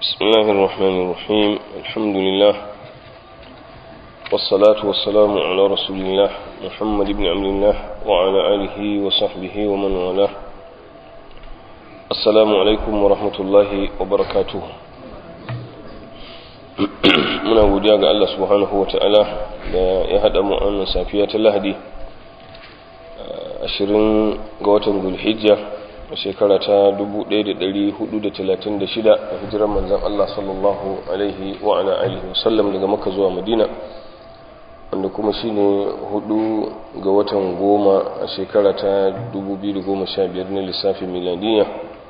بسم الله الرحمن الرحيم الحمد لله والصلاة والسلام على رسول الله محمد بن عبد الله وعلى آله وصحبه ومن والاه السلام عليكم ورحمة الله وبركاته muna godiya ga Allah subhanahu wata'ala da ya haɗa mu a safiya ta Lahadi 20 ga watan Zulhijja a shekara ta 1436 a hijirar manzon Allah sallallahu alaihi wa ala alihi wasallam daga Makka zuwa Madina, wanda kuma shine 4 ga watan goma a shekara ta 2015 na lissafin miladiya.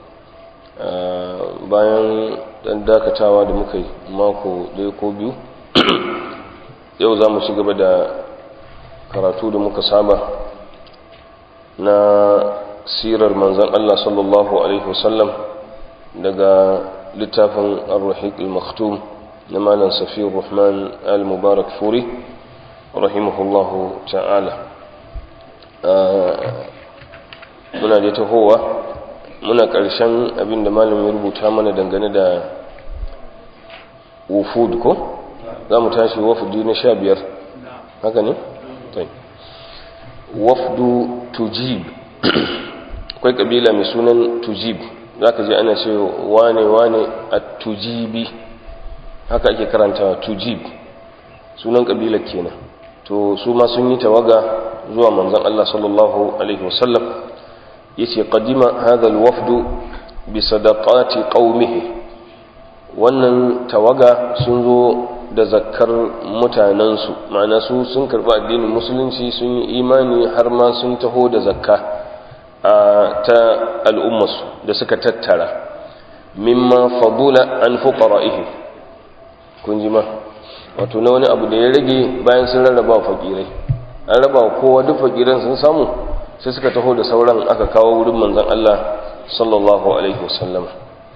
Bayan dan dakatawa da muka yi mako ɗaya ko biyu, yau za mu ci gaba da karatu da muka saba na sirar manzan Allah sallallahu alaihi wasallam daga littafin ar-rahiq al-maktum na malam Safiyur Rahman al-Mubarak Furi rahimahullahu ta'ala. Muna da tahowa, muna ƙarshen abinda malam ya rubuta mana dangane da wufud ko za mu tashi wafdi na 15, haka ne? Wafdu tujib, akwai kabila mai sunan tujib, za ka je ana ce wane a tujibi, haka ake karanta tujib, sunan kabilar kenan. To su ma sun yi tawaga zuwa manzon Allah sallallahu alaihi wasallam. yace qadima hadha alwafdu bi sadaqati qaumihi, wannan tawaga sun zo da zakkar mutanansu, ma'ana su sun karba addinin musulunci, sun yi imani, har ma sun taho da zakka ta al'ummarsu da suka tattara mimma fadula an fuqara'ihi. kun ji ma wato na wani abu da ya rage bayan sun rarraba fakirai, an raba kowa, duk fakiran sun samu, sai suka taho da sauran aka kawo wurin manzon Allah sallallahu alaihi wasallam.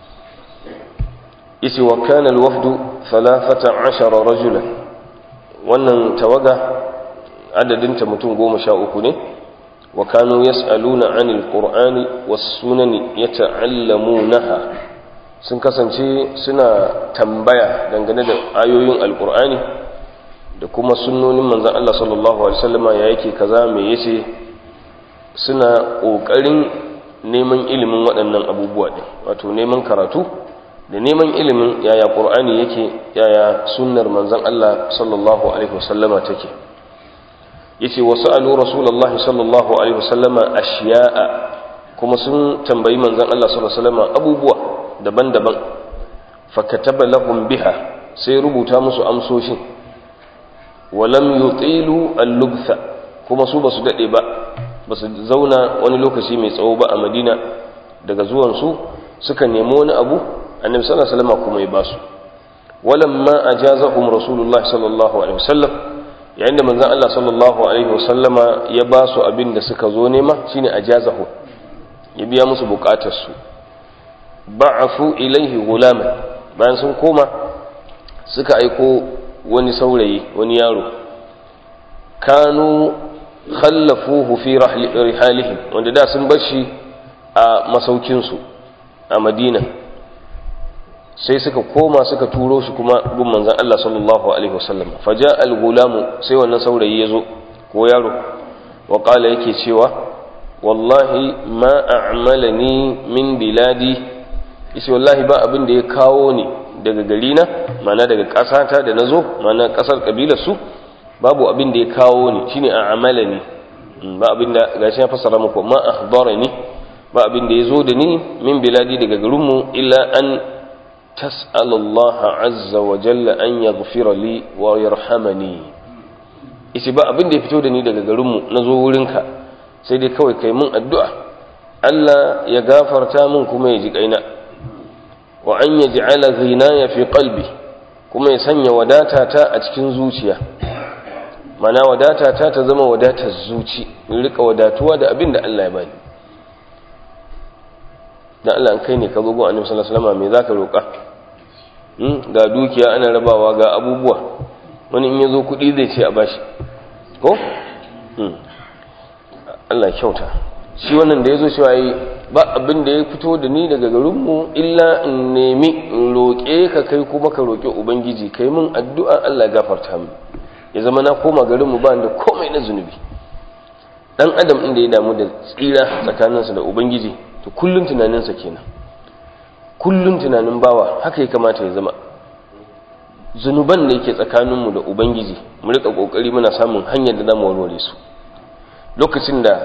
yace wa kana alwafdu 13 rajulan, wannan tawaga adadinta mutum 13 ne. wa kanu yas'aluna 'anil qur'ani was sunani yata'allamunaha, sun kasance suna tambaya dangane da ayoyin alqur'ani da kuma sunnonin manzon Allah sallallahu alaihi wasallama, ya yake kaza, me yace, suna ƙoƙarin neman ilimin waɗannan abubuwa ɗin, wato neman karatu da neman ilimin yaya ƙur'ani yake, yaya sunnar manzon Allah sallallahu alaihi wasallama take. yace wasu alu rasulullahi sallallahu alaihi wasallama ashiya'a, kuma sun tambayi manzon Allah sallallahu alaihi wasallama abubuwa daban-daban. fakataba lahum biha, sai rubuta musu amsoshin. walam yutilu al-lubtha, kuma su basu dade ba su zauna wani lokaci mai tsawo ba a Madina. daga zuwansu suka nemi wani abu, annabi sallallahu alaihi wasallam kuma ya basu. walamma ajazahum rasulullahi sallallahu alaihi wasallam, yayin da manzon Allah sallallahu alaihi wasallama ya basu abin da suka zo nema, shine ajazahu, ya biya musu bukatar su. ba'athu ilaihi gulaman, bayan sun koma suka aiko wani saurayi, wani yaro. kanu khallafuhu fi rihalihim, wanda da sun bar shi a masaukinsu a Madina, sai suka koma suka turo shi kuma gun manzon Allah sallallahu alaihi wasallam. faja al-gulamu, sai wannan saurayi yazo ko yaro, wa qala, yake cewa wallahi ma a'malani min biladi, yace wallahi ba abin da ya kawo ni daga garina, ma'ana daga ƙasata da nazo, ma'ana ƙasar kabilar su, babu abin da ya kawo ni, shine a'malani, ba abin da gashi ya fassara muku, ma akhbarani, ba abin da yazo da ni min biladi daga garin mu, illa an tas'ala Allah azza wa jalla an yaghfira li wa yarhamani. yace ba abin da ya fito da ni daga garin mu nazo wurinka, sai dai kawai kai mun addu'a Allah ya gafarta min kuma ya ji kaina, wa an yaj'ala ghinaya fi qalbi, kuma ya sanya wadata ta a cikin zuciya, mana wadata ta zama wadatar zuci, in rika wadatuwa da abin da Allah ya bani. dan Allah an kai ne ka zo gun Annabi sallallahu alaihi wasallam, me zaka roka? Ga dukiya ana rabawa, ga abubuwa, wani in yazo kudi zai ce a bashi ko? Allah kyauta. shi wannan da yazo cewa yi ba abin da ya fito da ni daga garinmu illa in nemi in roƙe ka kai kuma ka roƙe ubangiji kai min addu'a Allah ya gafarta min ya zama na koma garinmu ba da komai na zunubi. Dan adam inda ya damu da tsira tsakaninsa da ubangiji to kullun tunaninsa kenan, kullun tunanin bawa haka ya kamata ya zama. Zunuban da yake tsakaninmu da ubangiji mu rika kokari muna samun hanyar da zamu warware su. Lokacin da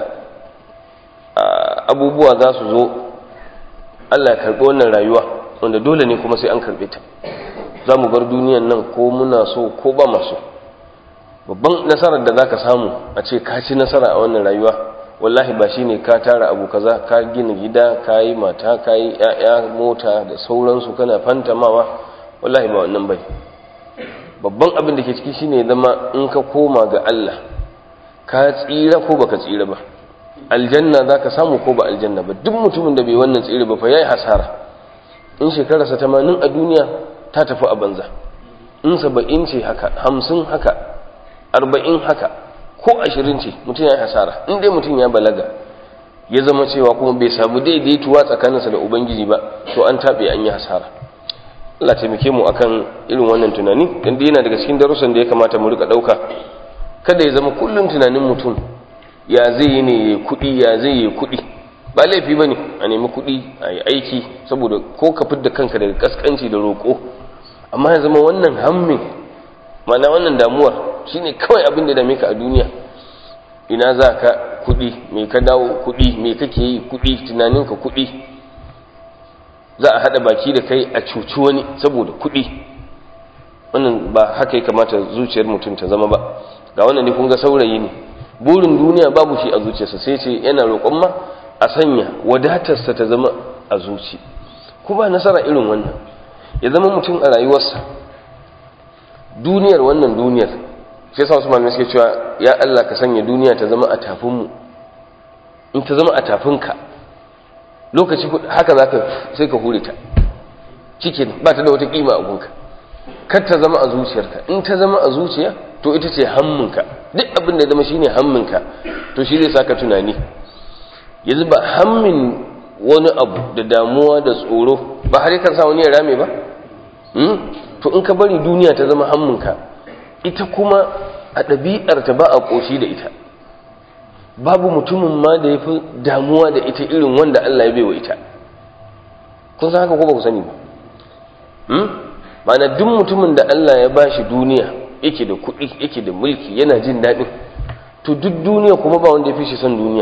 abubuwa za su zo Allah ya karɓi wannan rayuwa wanda dole ne kuma sai an karɓe ta, za mu bar duniyan nan ko muna so ko ba maso. Babban nasarar da za ka samu a ce ka ci nasara a wannan rayuwa wallahi ba shi ne ka tara abu kaza, ka gina gida, ka yi mata, ka yi ‘ya'ya, mota da sauransu kana fantamawa, wallahi ba wannan bai. Babban abin da ke ciki shi ne zama in ka koma ga Allah ka tsira ko baka tsira ba, aljanna za ka samu ko ba aljanna ba. Duk mutumin da bai wannan tsira ba fa ya yi hasara. In shekararsa 80 a duniya ta tafi a banza, in 70 ce haka, 50 haka, 40 haka, ko 20 ce mutum ya yi hasara. In dai mutum ya balaga ya zama cewa kuma bai samu daidaituwa tsakaninsa da ubangiji ba, to an taɓe, an yi hasara. Allah taimake mu akan irin wannan tunani, dan yana daga cikin darussan da ya kamata mu rika dauka. Kada ya zama kullum tunanin mutum ya zai yi ne ya kuɗi, ya zai yi kuɗi. Ba laifi bane a nemi kuɗi, a yi aiki saboda ko ka fidda kanka daga kaskanci da roƙo, amma ya zama wannan hammin, ma'ana wannan damuwar shine kawai abin da dame ka a duniya. Ina za ka kuɗi, me ka dawo kuɗi, me kake yi kuɗi, tunaninka kuɗi. Za a haɗa baki da kai a cuci wani saboda kuɗi. Wannan ba haka ya kamata zuciyar mutum ta zama ba. Ga wannan ne kun ga saurayi ne, burin duniya babu shi a zuciyarsa, sai ce yana roƙon ma a sanya wadatarsa ta zama a zuci. Ku ba nasara irin wannan, ya zama mutum a rayuwarsa duniyar, wannan duniyar, sai sa wasu malamai suke cewa ya Allah ka sanya duniya ta zama a tafinmu. In ta zama a tafinka, lokaci haka za ka sai ka hure ta cikin ba ta da wata kima a gunka. Kar ta zama a zuciyarka. In ta zama a zuciya to ita ce hamminka. Duk abin da zama shine hamminka to shi zai saka tunani. Yanzu ba hammin wani abu da damuwa da tsoro ba har yakan sa wani ya rame ba. To in ka bari duniya ta zama hamminka, ita kuma a ɗabi'arta ba a ƙoshi da ita. Babu mutumin ma da ya fi damuwa da ita irin wanda Allah ya baiwa ita. Kun san haka ko ba ku sani ba? Ma'ana duk mutumin da Allah ya bashi duniya, yake da kuɗi, yake da mulki, yana jin daɗin, to duk duniya kuma ba wanda ya fi shi son duniya.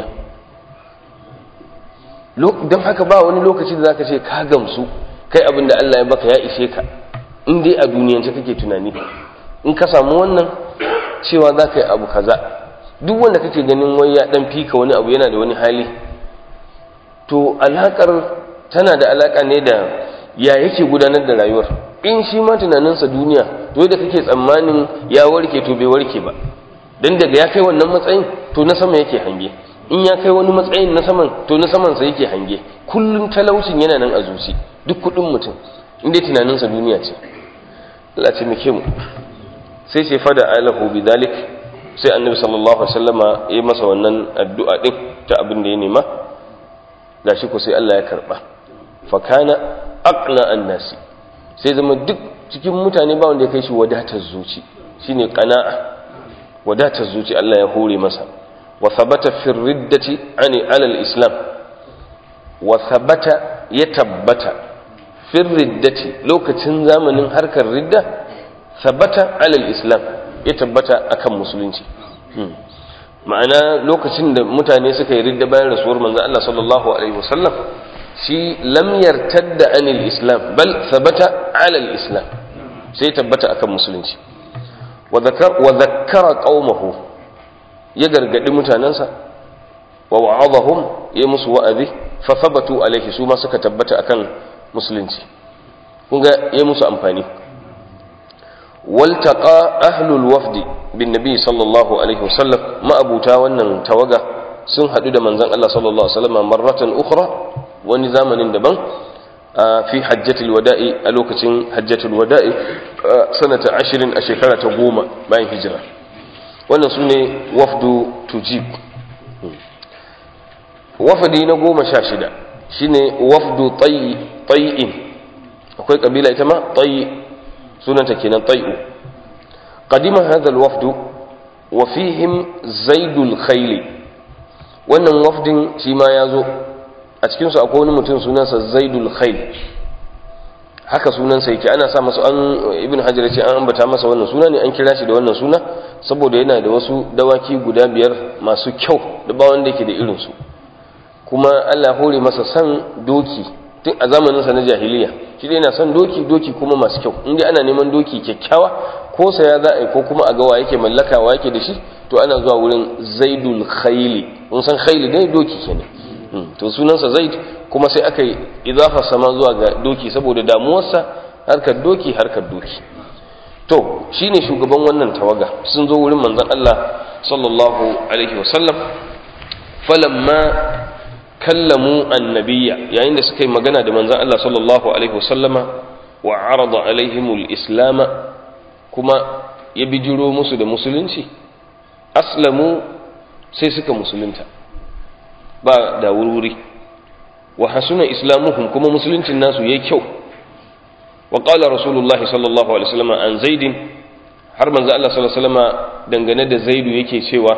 Don haka ba wani lokaci da za ka ce ka gamsu, kai abin da Allah ya baka ya ishe ka, in dai a duniyance kake tunani. In ka samu wannan cewa za ka yi abu kaza, duk wanda kake ganin wai ya dan fika wani abu, yana da wani hali, to alakar tana da alaka ne da ya yake gudanar da rayuwar. In shi ma tunaninsa duniya, to da kake tsammanin ya warke to bai warke ba, dan daga ya kai wannan matsayin to na sama yake hange. In ya kai wani matsayin na saman to na saman sa yake hange. Kullun talaucin yana nan a zuci, duk kudin mutum inda tunaninsa duniya ce. Allah ce muke mu. Sai ce fada alahu bidalik, sai annabi sallallahu alaihi wasallama ya masa wannan addu'a din ta abin da ya nema, gashi ko sai Allah ya karba. Fa kana aqna annasi, sai zama duk cikin mutane ba wanda ya kai shi wadatar zuci, shine qana'a, wadatar zuci Allah ya hore masa. Wa thabata fi riddati ala al-islam, wa thabata ya tabbata fi riddati lokacin zamanin harkar ridda, thabata ala al-islam ya tabbata akan musulunci. Ma'ana lokacin da mutane suka yi ridda bayan rasuwar manzo Allah sallallahu alaihi wasallam, shi lam yartadda anil islam bal thabata ala al-islam, sai tabbata akan musulunci. Wa dhakkara qaumahu, ya gargadi mutanansa, wa wa'adahum, ya musu wa'azi, fa thabatu alaihi, su ma suka tabbata akan musulunci. kun ga ya musu amfani. waltaqa ahlul wafdi bin nabi sallallahu alaihi wasallam, ma'abuta wannan tawaga sun hadu da manzon Allah sallallahu alaihi wasallam marratan ukhra, wani zamanin daban, fi hajjatul wada'i, a lokacin hajjatul wada'i sanata 20, a shekara ta 10 bayan hijira. wannan sune wafdu tujib. wafdi na 16 shine wafdu tay'in akwai kabila ita ma tay sunanta kenan tay'u qadima hadha alwafdu wa fihim zaidul khayl wannan wafdin shi ma yazo a cikin su akwai wani mutum sunansa zaidul khayl haka sunansa yake ana sa masa ibn hajar ce an ambata masa wannan suna ne an kira shi da wannan suna saboda yana da wasu dawaki guda 5 masu kyau da ba wanda yake da irin su kuma Allah hore masa san doki tun a zamanin sa na jahiliya shi dai yana son doki kuma masu kyau inda ana neman doki kyakkyawa ko saya za a yi ko kuma a ga wa yake mallaka wa yake da shi to ana zuwa wurin zaidul khayli mun san khayli dai doki kenan to sunansa zaid kuma sai aka yi idafa sama zuwa ga doki saboda damuwarsa harkar doki to shine shugaban wannan tawaga sun zo wurin manzon Allah sallallahu alaihi wasallam falamma kallamu annabiyya yayin da suka yi magana da manzon Allah sallallahu alaihi wasallama wa arada alaihimul islam kuma ya bijiro musu da musulunci aslamu sai suka musulunta ba da wurwuri wa hasuna islamuhum kuma musuluncin nasu yayi kyau wa qala rasulullah sallallahu alaihi wasallam an zaidin har manzo Allah sallallahu alaihi wasallam dangane da zaidu yake cewa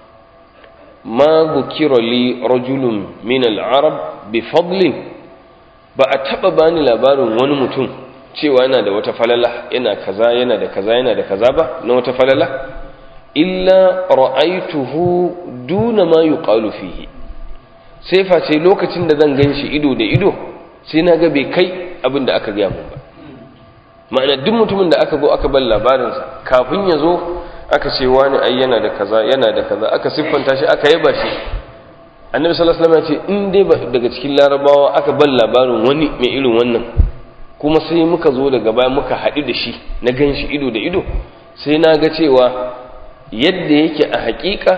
ma bukira li rajulun min al-arab bi fadlin ba a taba bani labarin wani mutum cewa yana da wata falala yana kaza yana da kaza yana da kaza ba na wata falala illa ra'aituhu duna ma yuqalu fihi sai face lokacin da zan ganshi ido da ido sai na ga bai kai abin da aka gaya mun ba ma'ana duk mutumin da aka zo aka bar labarinsa kafin ya zo aka ce wani ai yana da kaza aka siffanta shi aka yaba shi annabi sallallahu alaihi wasallam ya ce in dai daga cikin larabawa aka bar labarin wani mai irin wannan kuma sai muka zo daga baya muka haɗu da shi na ganshi ido da ido sai na ga cewa yadda yake a haƙiƙa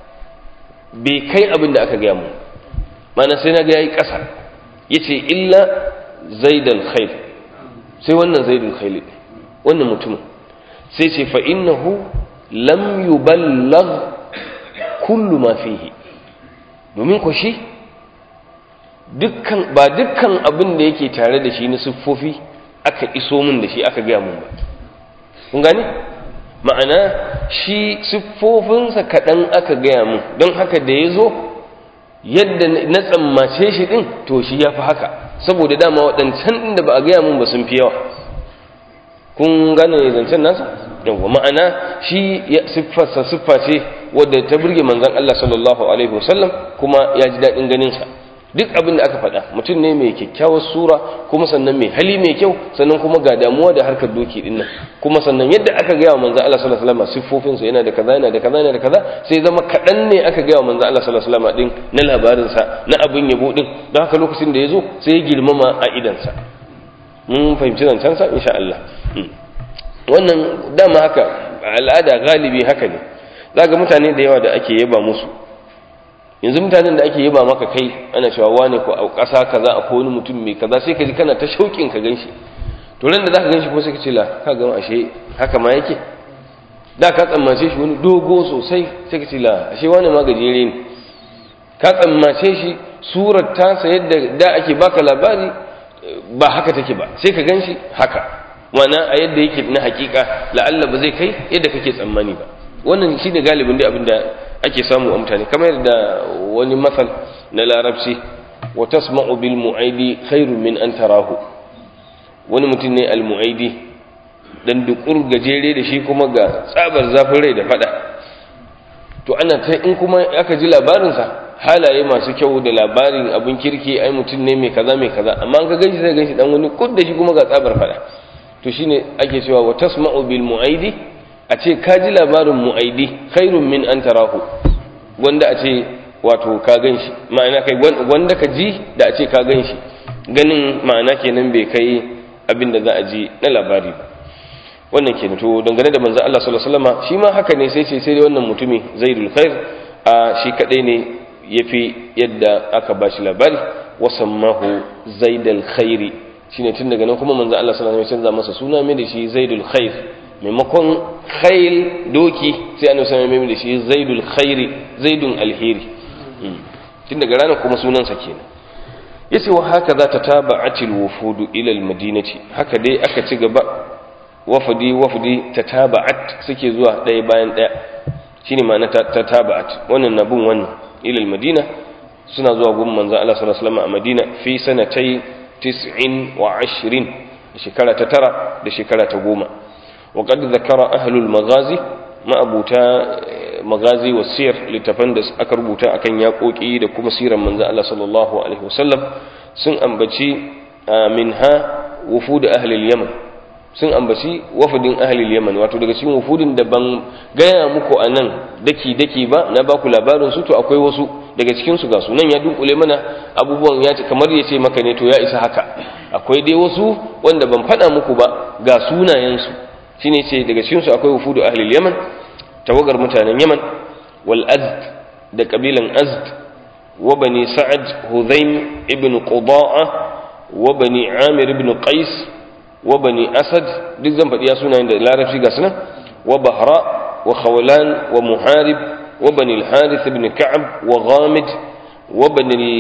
bai kai abin da aka gaya mun mana sai na ga yayi ƙasa yace illa zaidul khayl sai wannan zaidul khayl wannan mutumin sai ce fa innahu lam yuballigh kullu ma fihi domin ko shi ba dukkan abin da yake tare da shi na siffofi aka iso min da shi aka gaya mun ba kun gane ma'ana shi siffofinsa kaɗan aka gaya mun don haka da ya zo yadda na tsammace shi ɗin to shi ya fi haka saboda dama waɗancan ɗin da ba a gaya mun ba sun fi yawa kun gane zancen nasa yawwa ma'ana shi siffarsa siffa ce wadda ta burge manzon Allah sallallahu alaihi wasallam kuma ya ji daɗin ganinsa duk abin da aka faɗa mutum ne mai kyakkyawar sura kuma sannan mai hali mai kyau sannan kuma ga damuwa da harkar doki din nan kuma sannan yadda aka gaya wa manzo Allah sallallahu alaihi wasallam siffofinsa yana da kaza yana da kaza yana da kaza sai zama kaɗan ne aka gaya wa manzo Allah sallallahu alaihi wasallam din na labarinsa na abin yabo din don haka lokacin da ya zo sai ya girmama a idansa mun fahimci zancen sa insha Allah wannan dama haka al'ada galibi haka ne zaka mutane da yawa da ake yaba musu yanzu mutanen da ake yaba maka kai ana cewa wane ko a ƙasa kaza a wani mutum mai kaza sai ka ji kana ta shauƙin ka ganshi to ran da zaka ganshi ko sai ka ce la ka ga ashe haka ma yake da ka tsammace shi wani dogo sosai sai ka ce la ashe wani ma gajere ne ka tsammace shi surar tasa yadda da ake baka labari ba haka take ba sai ka ganshi haka wana a yadda yake na hakika la'alla ba zai kai yadda kake tsammani ba wannan shine galibin da abinda ake samu a mutane kamar da wani masal na larabci wa tasma'u bil mu'aidi khairun min an tarahu wani mutum ne al mu'aidi dan dukur gajere da shi kuma ga tsabar zafin rai da fada to ana ta in kuma aka ji labarin sa halaye masu kyau da labarin abun kirki ai mutum ne mai kaza amma an ka ganshi sai ganshi dan wani kud da shi kuma ga tsabar fada to shine ake cewa wa tasma'u bil mu'aidi a ce ka ji labarin mu'aidi khairun min an tarahu wanda a ce wato ka ganshi ma'ana kai wanda ka ji da a ce ka ganshi ganin ma'ana kenan bai kai abin da za a ji na labari ba wannan kenan to dangane da manzo Allah sallallahu alaihi wasallam shi ma haka ne sai ce sai dai wannan mutumi zaidul khair a shi kadai ne yafi yadda aka bashi labari wasammahu zaidul khairi shine tun daga nan kuma manzo Allah sallallahu alaihi wasallam ya canza masa suna mai da shi zaidul khair maimakon khail doki sai annabi sallallahu alaihi wasallam da shi zaidul khairi zaidun alheri tun daga ranar kuma sunansa kenan yace wa haka za ta taba'atil wufudu ila al-madinati haka dai aka ci gaba wafdi ta taba'at suke zuwa ɗaya bayan ɗaya shine ma'ana ta taba'at wannan nabun wannan ila al-madina suna zuwa gun manzo Allah sallallahu alaihi wasallam a Madina fi sanatai 29 shekara ta 9 da shekara ta 10 wa qad zakara ahlul maghazi ma'abuta magazi wa siyar littafan da aka rubuta akan yaƙoƙi da kuma siran manzo Allah sallallahu alaihi wasallam sun ambaci minha wufud ahli al-yaman sun ambaci wafudin ahli al-yaman wato daga cikin wufudin da ban gaya muku anan daki ba na ba ku labarin su to akwai wasu daga cikin su ga sunan ya dunkule mana abubuwan ya ce kamar ya ce maka ne to ya isa haka akwai dai wasu wanda ban faɗa muku ba ga sunayen su shine ce daga cikin su akwai wufudu ahli al-yaman tawagar mutanen yaman wal azd da kabilan azd wa bani sa'ad hudhaym ibn qudaa wa bani amir ibn qais wa bani asad duk zan faɗi sunayen da larabci ga sunan wa bahra wa khawlan wa muharib wa bani al-harith ibn ka'b wa ghamid wa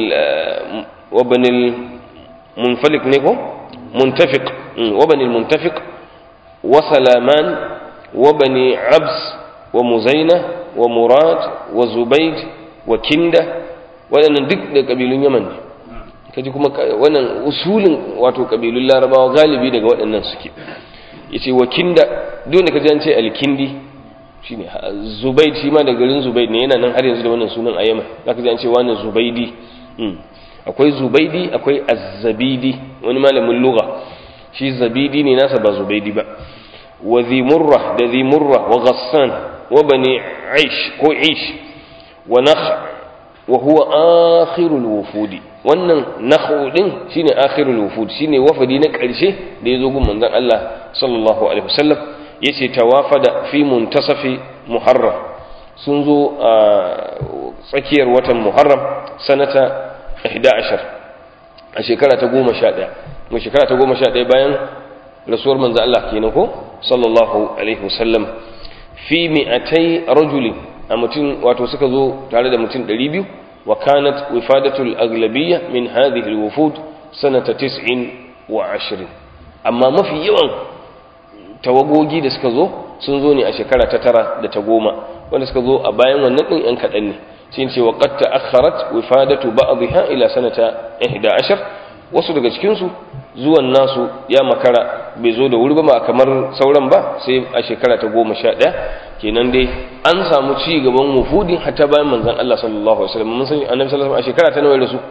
bani al-munfaliq ne ko muntafiq wa bani al-muntafiq wa salaman wa bani abs wa muzaina wa murad wa zubayd wa kinda waɗannan duk da ƙabilun yaman ne kaji kuma wannan usulin wato ƙabilun larabawa galibi daga waɗannan suke yace wa kinda duk da kaji an ce alkindi shine zubayd shi ma daga garin zubayd ne yana nan har yanzu da wannan sunan a yaman zaka ji an ce wannan zubaydi akwai zubaydi akwai az-zabidi wani malamin lugha shi zabidi ne nasa ba zubaydi ba wa zi murra da zi murra wa ghassan وبني عيش كو عيش ونخ وهو آخر الوفود wannan nakhu din shine akhirul wufud shine wafadi na karshe da yazo gun manzon Allah sallallahu alaihi wasallam yace tawafada fi muntasafi muharram sun zo a tsakiyar watan muharram sanata 11 a shekara ta 11 mu shekara ta 11 bayan rasuwar manzon Allah kenan ko sallallahu alaihi wasallam fi mi'atai rajulin a mutum wato suka zo tare da mutum 200 wa kanat wifadatul aglabiyya min hadhihi alwufud sanata 29 amma mafi yawan tawagogi da suka zo sun zo ne a shekara ta 9 da ta 10 wanda suka zo a bayan wannan din yan kadan ne sai ce wa qad ta'akhkharat wifadatu ba'dha ila sanata 11 wasu daga cikin su zuwan nasu ya makara bai zo da wuri ba kamar sauran ba sai a shekara ta 11 kenan dai an samu ci gaban wufudin hatta bayan manzon Allah sallallahu alaihi wasallam mun san annabi sallallahu alaihi wasallam a shekara ta nawa ya rasu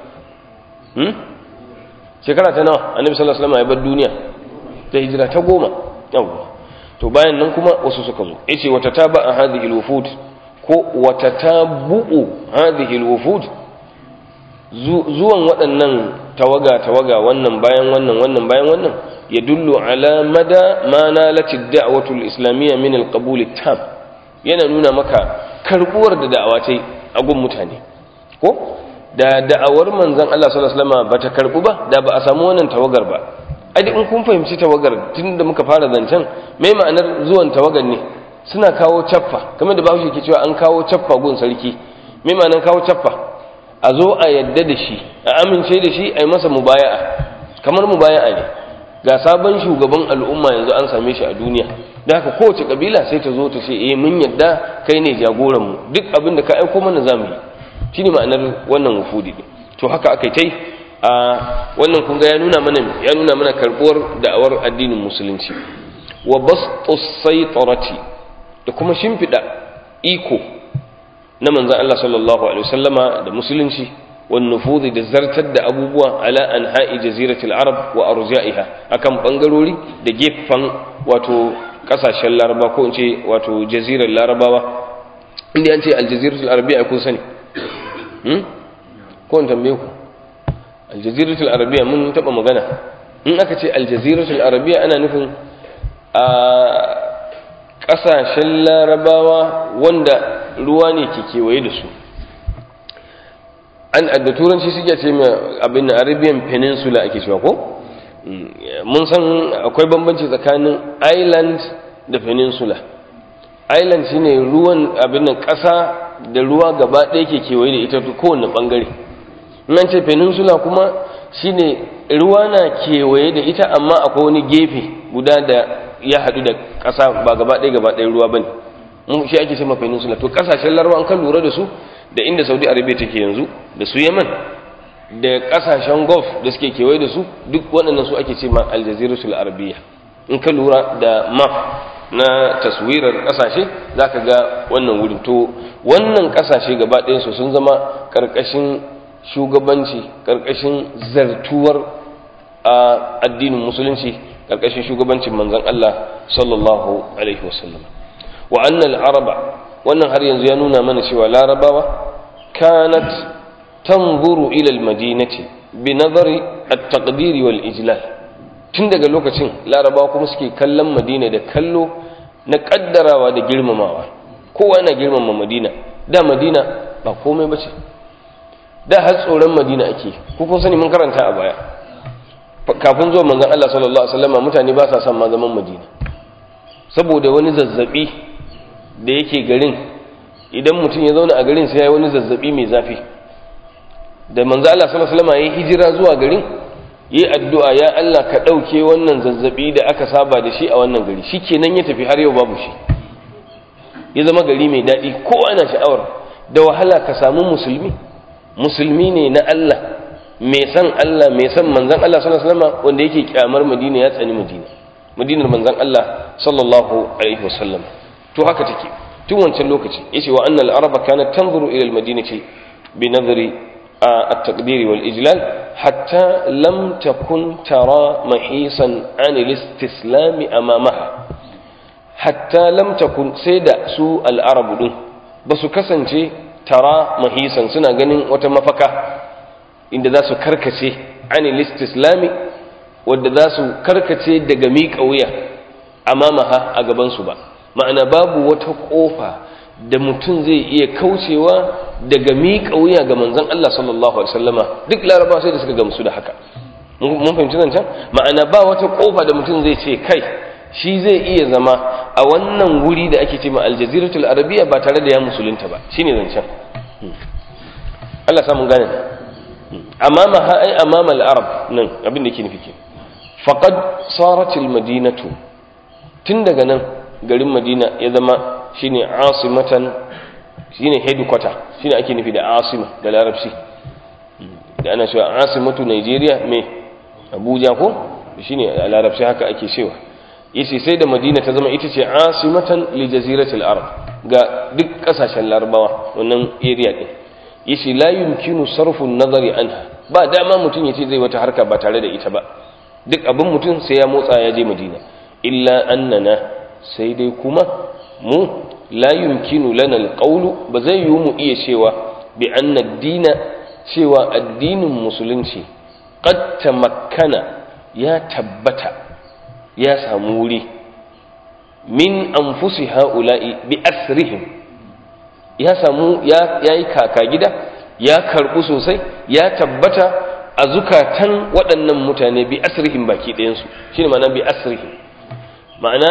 shekara ta nawa annabi sallallahu alaihi wasallam ya bar duniya ta hijira ta 10 yawa to bayan nan kuma wasu suka zo yace wata taba hadhihi alwufud ko wata tabu hadhihi alwufud zuwan waɗannan tawaga wannan bayan wannan ya dullu ala mada ma nalati da'watu al-islamiyya min al-qabul at-tam yana nuna maka karbuwar da da'awa ta yi a gun mutane ko da da'awar manzon Allah sallallahu alaihi wasallam bata karbu ba da ba a samu wannan tawagar ba ai in kun fahimci tawagar tunda muka fara zancen me ma'anar zuwan tawagar ne suna kawo caffa kamar da Bahaushe ke cewa an kawo caffa gun sarki me ma'anar kawo caffa a zo a yadda da shi a amince da shi a yi masa mubaya'a kamar mubaya'a ne ga sabon shugaban al'umma yanzu an same shi a duniya da haka kowace kabila sai ta zo ta ce mun yadda kai ne jagoranmu duk abin da ka aiko mana zamu yi shine ma'anar wannan wufudi to haka akai tai a wannan kun ga ya nuna mana karbuwar da'awar addinin musulunci wa bastus saytarati da kuma shimfida iko na manzon Allah sallallahu alaihi wasallama da musulunci wan nufudi da zartar da abubuwa ala anha'i jaziratul arab wa arja'iha akan bangarori da gefen wato kasashen laraba ko in ce wato jazirar larabawa inda an ce aljaziratul arabiyya kun sani ko in tambaye ku aljaziratul arabiyya mun taba magana in aka ce aljaziratul arabiyya ana nufin a kasashen larabawa wanda ruwa ne ke kewaye da su an da turanci suke ce abin arabian peninsula ake cewa ko mun san akwai bambanci tsakanin island da peninsula island shine ruwan abin nan ƙasa da ruwa gaba ɗaya ke kewaye da ita kowane ɓangare nan ce peninsula kuma shine ruwa na kewaye da ita amma akwai wani gefe guda da ya haɗu da ƙasa ba gaba ɗaya ruwa bane mun shi ake cewa peninsula. To kasashen Larabawa an kan lura da su da inda Saudi Arabia take yanzu da su Yemen da kasashen Gulf da suke kewaye da su duk waɗannan su ake cewa Al-Jaziratul Arabiyya. In ka lura da map na taswirar kasashe zaka ga wannan wurin. To wannan kasashe gaba ɗayan su sun zama karkashin shugabanci, karkashin zartuwar a addinin musulunci, karkashin shugabancin manzon Allah sallallahu alaihi wasallam. wa annal araba wannan har yanzu ya nuna mana cewa larabawa kanat tanzuru ila almadinati bi nazari at-taqdir wal ijlal. Tun daga lokacin larabawa kuma suke kallon madina da kallo na kaddarawa da girmamawa. Kowa yana girmama madina. Da madina ba komai bace, da har tsoron madina ake. Ku kun sani mun karanta a baya kafin zuwa manzon Allah sallallahu alaihi wasallam mutane ba sa son ma zaman madina saboda wani zazzabi da yake garin. Idan mutum ya zauna a garin sai ya yi wani zazzabi mai zafi. Da manzo Allah sallallahu alaihi wasallam ya hijira zuwa garin, yi addu'a ya Allah ka dauke wannan zazzabi da aka saba da shi a wannan gari. Shikenan ya tafi har yau babu shi. Ya zama gari mai dadi, kowa na sha'awar. Da wahala ka samu musulmi ne na Allah, mai san Allah, mai san manzon Allah sallallahu alaihi wasallam wanda yake kyamar Madina, ya tsani Madinar manzon Allah sallallahu alaihi wasallam. To haka take tun wancan lokaci. Yace wa annal araba kanat tanzuru ila almadinati bi nadri at-taqdir wal ijlal hatta lam takun tara mahisan an al-istislam amamaha. Hatta lam takun, sai da su al-arabu din basu kasance tara mahisan, suna ganin wata mafaka inda za su karkace an al-istislam, wanda za su karkace daga miƙa wuya amamaha a gaban su ba. Ma'ana babu wata ƙofa da mutum zai iya kaucewa daga miƙa wuya ga manzon Allah sallallahu alaihi wasallama. Duk Larabawa sai da suka gamsu da haka. Mun fahimci nan can? Ma'ana ba wata ƙofa da mutum zai ce kai shi zai iya zama a wannan wuri da ake cewa Al-Jaziratul Arabiyya ba tare da ya musulunta ba. Shine zancen. Allah sa mun gane. Amamaha ay amama al-arab nan abin da yake nufi ke. Faqad saratil madinatu, tun daga nan garin Madina ya zama shine asimatan, shine headquarter, shine ake nufi da asima da larabci. Da ana cewa asimatu Nigeria me Abuja ko shine a larabci haka ake cewa. Yace sai da Madina ta zama ita ce asimatan li jaziratil arab, ga duk kasashen Larabawa wannan area din. Yace la yumkinu sarfu an-nazari anha, ba dama mutum yace zai wata harka ba tare da ita ba. Duk abin mutum sai ya motsa ya je Madina. Illa annana, sai dai kuma mu la yumkinu lana alqawlu, ba zai yi mu iya cewa bi anna ad-dina, cewa addinin musulunci qad tamakkana, ya tabbata, ya samu wuri min anfusi haula'i bi asrihim, ya samu yayi kaka gida, ya karbu sosai, ya tabbata a zukatan waɗannan mutane bi asrihim baki ɗayansu. Shine ma'ana bi asrihim. Ma'ana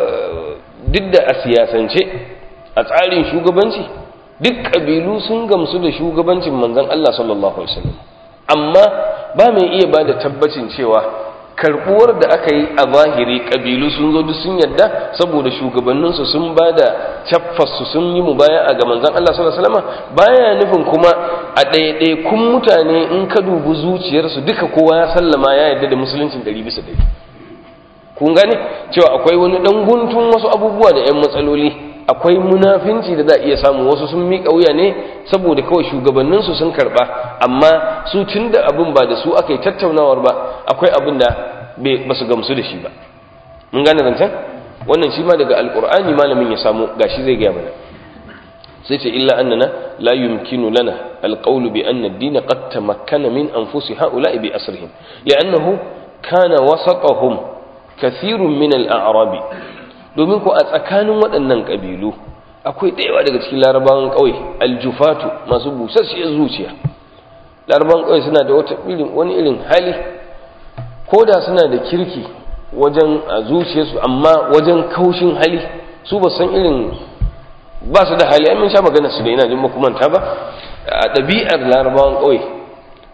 duk da a siyasance, a tsarin shugabanci, duk ƙabilu sun gamsu da shugabancin manzon Allah sallallahu alaihi wasallam, amma ba mai iya ba da tabbacin cewa karbuwar da aka yi a zahiri ƙabilu sun zo duk sun yarda saboda shugabanninsu sun ba da caffarsu sun yi mubaya'a ga manzon Allah sallallahu alaihi wasallam, baya nufin kuma a ɗaiɗaikun mutane in ka dubi zuciyarsu duka kowa ya sallama ya yarda da musuluncin 100%. Kun gane cewa akwai wani dan guntun wasu abubuwa da 'yan matsaloli, akwai munafinci da za a iya samu. Wasu sun miƙa wuya ne saboda kawai shugabanninsu sun karɓa, amma su tun da abin ba da su aka yi tattaunawar ba, akwai abin da ba su gamsu da shi ba. Mun gane zancen wannan shi ma daga alƙur'ani malamin ya samu, gashi zai gaya mana. sai ce illa annana la yumkinu lana alqawlu bi anna ad-din qad tamakkana min anfusi ha'ula'i bi asrihim li'annahu kana wasaqahum kathirun min al-a'rabi. Domin ko a tsakanin waɗannan ƙabilu akwai ɗaya daga cikin larabawan ƙauye aljufatu, masu busasshiyar zuciya. Larabawan ƙauye suna da wani irin hali, ko da suna da kirki wajen a zuciyarsu, amma wajen kaushin hali su ba san irin, ba su da hali. Mun sha magana su da ina jin makumanta ba, a ɗabi'ar larabawan ƙauye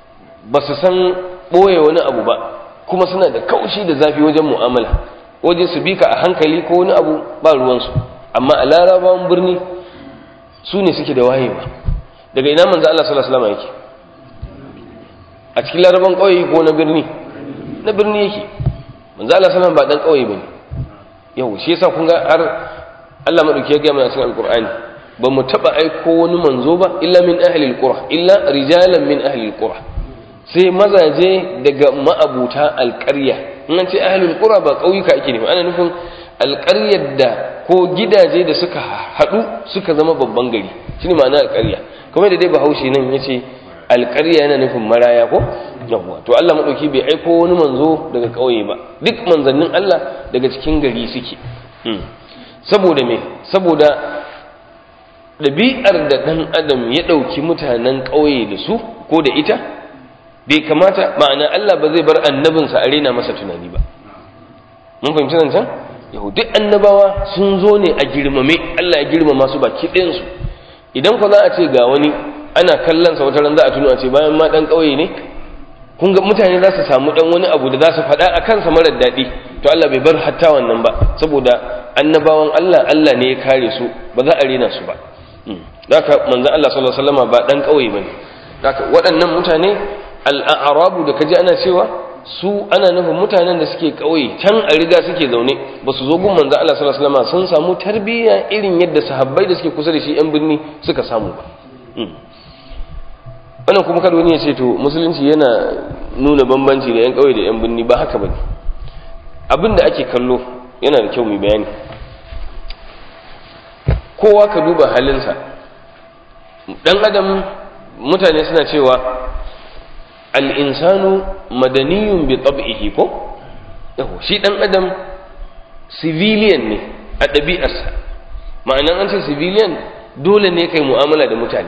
ba su san ɓoye wani abu ba, kuma suna da kaushi da zafi wajen mu'amala, wajen su bi ka a hankali ko wani abu ba ruwansu. Amma a larabawan birni su ne suke da wayewa. Daga ina manzo Allah sallallahu alaihi wasallam yake? A cikin laraban ƙauye ko na birni? Na birni yake. Manzo Allah sallallahu alaihi wasallam ba dan ƙauye bane. Yau shi yasa kun ga har Allah madauki ya ga mana cikin alqur'ani ba mu taba aiko wani manzo ba illa min ahli alqura, illa rijalan min ahli alqura, sai mazaje daga ma'abuta alƙarya. In an ce ahli alqura ba ƙauyuka ake nufi, ana nufin alƙaryar da ko gidaje da suka haɗu suka zama babban gari, shine ma'ana alƙarya. Kamar da dai Bahaushe nan yace alƙarya yana nufin maraya ko yawwa. To Allah madauki bai aiko wani manzo daga ƙauye ba, duk manzannin Allah daga cikin gari suke. Saboda me? Saboda ɗabi'ar da ɗan adam ya ɗauki mutanen ƙauye da su ko da ita, bai kamata, ma'ana Allah ba zai bar annabinsa a rena masa tunani ba. Mun fahimci nan can? Yau duk annabawa sun zo ne a girmame, Allah ya girmama su baki ɗayansu. Idan ku za a ce ga wani ana kallon sa wata ran za a tuno a ce bayan ma ɗan ƙauye ne, kun ga mutane za su samu ɗan wani abu da za su faɗa a kansa marar daɗi, to Allah bai bar hatta wannan ba, saboda annabawan Allah ne ya kare su, ba za a rena su ba. Haka manzon Allah sallallahu alaihi wasallam ba ɗan ƙauye bane. Haka waɗannan mutane al-a'rabu da kaji ana cewa su ana nufin mutanen da suke ƙauye can a riga suke zaune, ba su zo gun manzon Allah sallallahu alaihi wasallam sun samu tarbiyya irin yadda sahabbai da suke kusa da shi yan birni suka samu ba. Wannan kuma kada wani ya ce to musulunci yana nuna bambanci da yan ƙauye da yan birni, ba haka bane. Abin da ake kallo yana da kyau mu bayani. Kowa ka duba halinsa. Dan adam, mutane suna cewa al-insanu madaniyun bi tab'ihi ko? Shi dan adam civilian ne a ɗabi'arsa. Ma'anan an ce civilian dole ne kai mu'amala da mutane.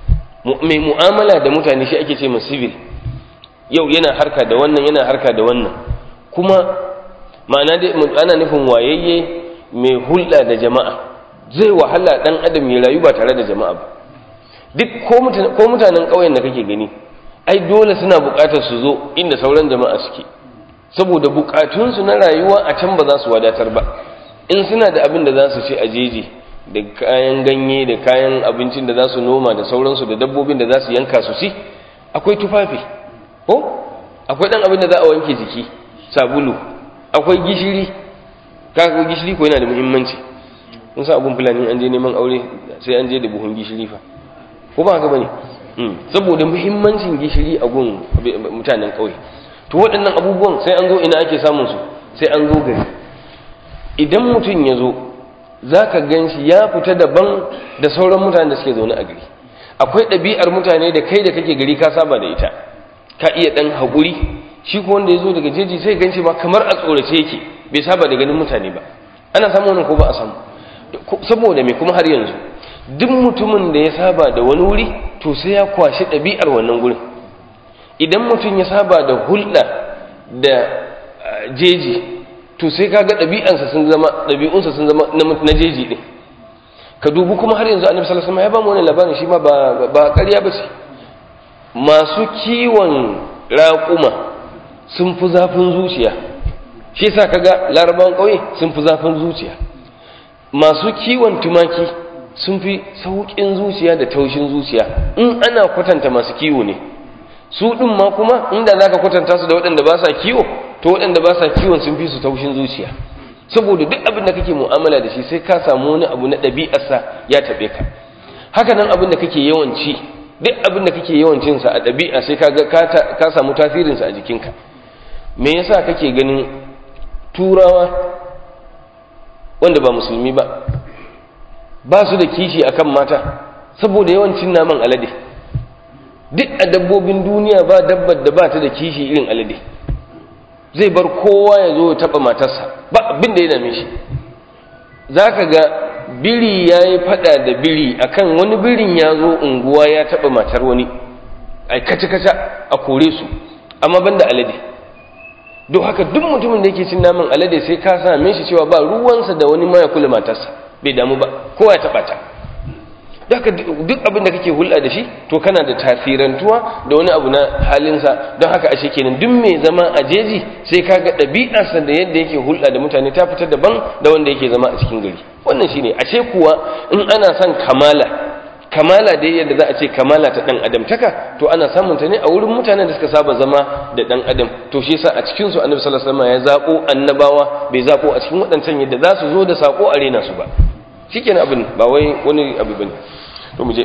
Mai mu'amala da mutane shi ake ce ma civil. Yau yana harka da wannan, yana harka da wannan. Kuma ma'ana dai ana nufin wayayye mai hulɗa da jama'a. Zai wahala dan adam ya rayu ba tare da jama'a ba. Duk ko mutanen ƙauyen da kake gani, ai dole suna buƙatar su zo inda sauran jama'a suke, saboda buƙatunsu na rayuwa a can ba za su wadatar ba. In suna da abin da za su ci a jeji, da kayan ganye da kayan abincin da za su noma da sauransu, da dabbobin da za su yanka su ci, akwai tufafi ko akwai ɗan abin da za a wanke jiki, sabulu, akwai gishiri. Kaga gishiri ko yana da muhimmanci. Kun sa abun fulani an je neman aure sai an je da buhun gishiri fa, ko ba haka bane? Saboda muhimmancin gishiri a gun mutanen ƙauye. To waɗannan abubuwan sai an zo ina ake samun su, sai an zo gari. Idan mutum ya zo za ka gan shi ya fita daban da sauran mutanen da suke zaune a gari. Akwai ɗabi'ar mutane da kai da kake gari ka saba da ita, ka iya ɗan haƙuri. Shi ko wanda ya zo daga jeji sai gan shi ma kamar a tsorace yake, bai saba da ganin mutane ba. Ana samu wannan ko ba a samu? Saboda me kuma har yanzu duk mutumin da ya saba da wani wuri to sai ya kwashi ɗabi'ar wannan gurin. Idan mutum ya saba da hulɗa da jeji to sai kaga ɗabi'unsa sun zama na jeji ɗin. Ka dubi kuma har yanzu annabi sallallahu alaihi wasallam ya ba mu wannan labarin, shi ma ba ƙarya ba ce. Masu kiwon raƙuma sun fi zafin zuciya, shi yasa kaga larabawan ƙauye sun fi zafin zuciya. Masu kiwon tumaki sun fi sauƙin zuciya da taushin zuciya in ana kwatanta masu kiwo ne. Su ɗin ma kuma inda za ka kwatanta su da waɗanda ba sa kiwo, to waɗanda ba sa kiwon sun fi su taushin zuciya, saboda duk abin da kake mu'amala da shi sai ka samu wani abu na ɗabi'arsa ya taɓe ka. Haka nan abin da kake yawanci, duk abin da kake yawancinsa a ɗabi'a sai ka samu tasirinsa a jikinka. Me yasa kake ganin turawa wanda ba musulmi ba su da kishi akan mata? Saboda yawancin naman alade. Duk a dabbobin duniya ba dabbar da ba ta da kishi irin alade. Zai bar kowa ya zo ya taɓa matarsa, ba abin da ya dame shi. Za ka ga biri ya yi faɗa da biri akan wani birin ya zo unguwa ya taɓa matar wani, ai kaca-kaca a kore su, amma ban da alade. Don haka duk mutumin da yake cin naman alade sai ka same shi cewa ba ruwansa da wani ma ya kula matarsa, bai damu ba, kowa ya taɓa ta. haka duk abin da kake hulɗa da shi to kana da tasirantuwa da wani abu na halinsa. don haka ashe kenan duk mai zama a jeji sai kaga ɗabi'arsa da yadda yake hulɗa da mutane ta fita daban da wanda yake zama a cikin gari. wannan shine ashe kuwa in ana son kamala dai yadda za a ce kamala ta dan adamtaka to ana samun ta ne a wurin mutanen da suka saba zama da dan adam. to shi yasa a cikin su annabi sallallahu alaihi wasallam ya zabo annabawa, bai zabo a cikin wadancan yadda za su zo da sako a rena su ba. shikenan abin ba wai wani abu bane. to mu je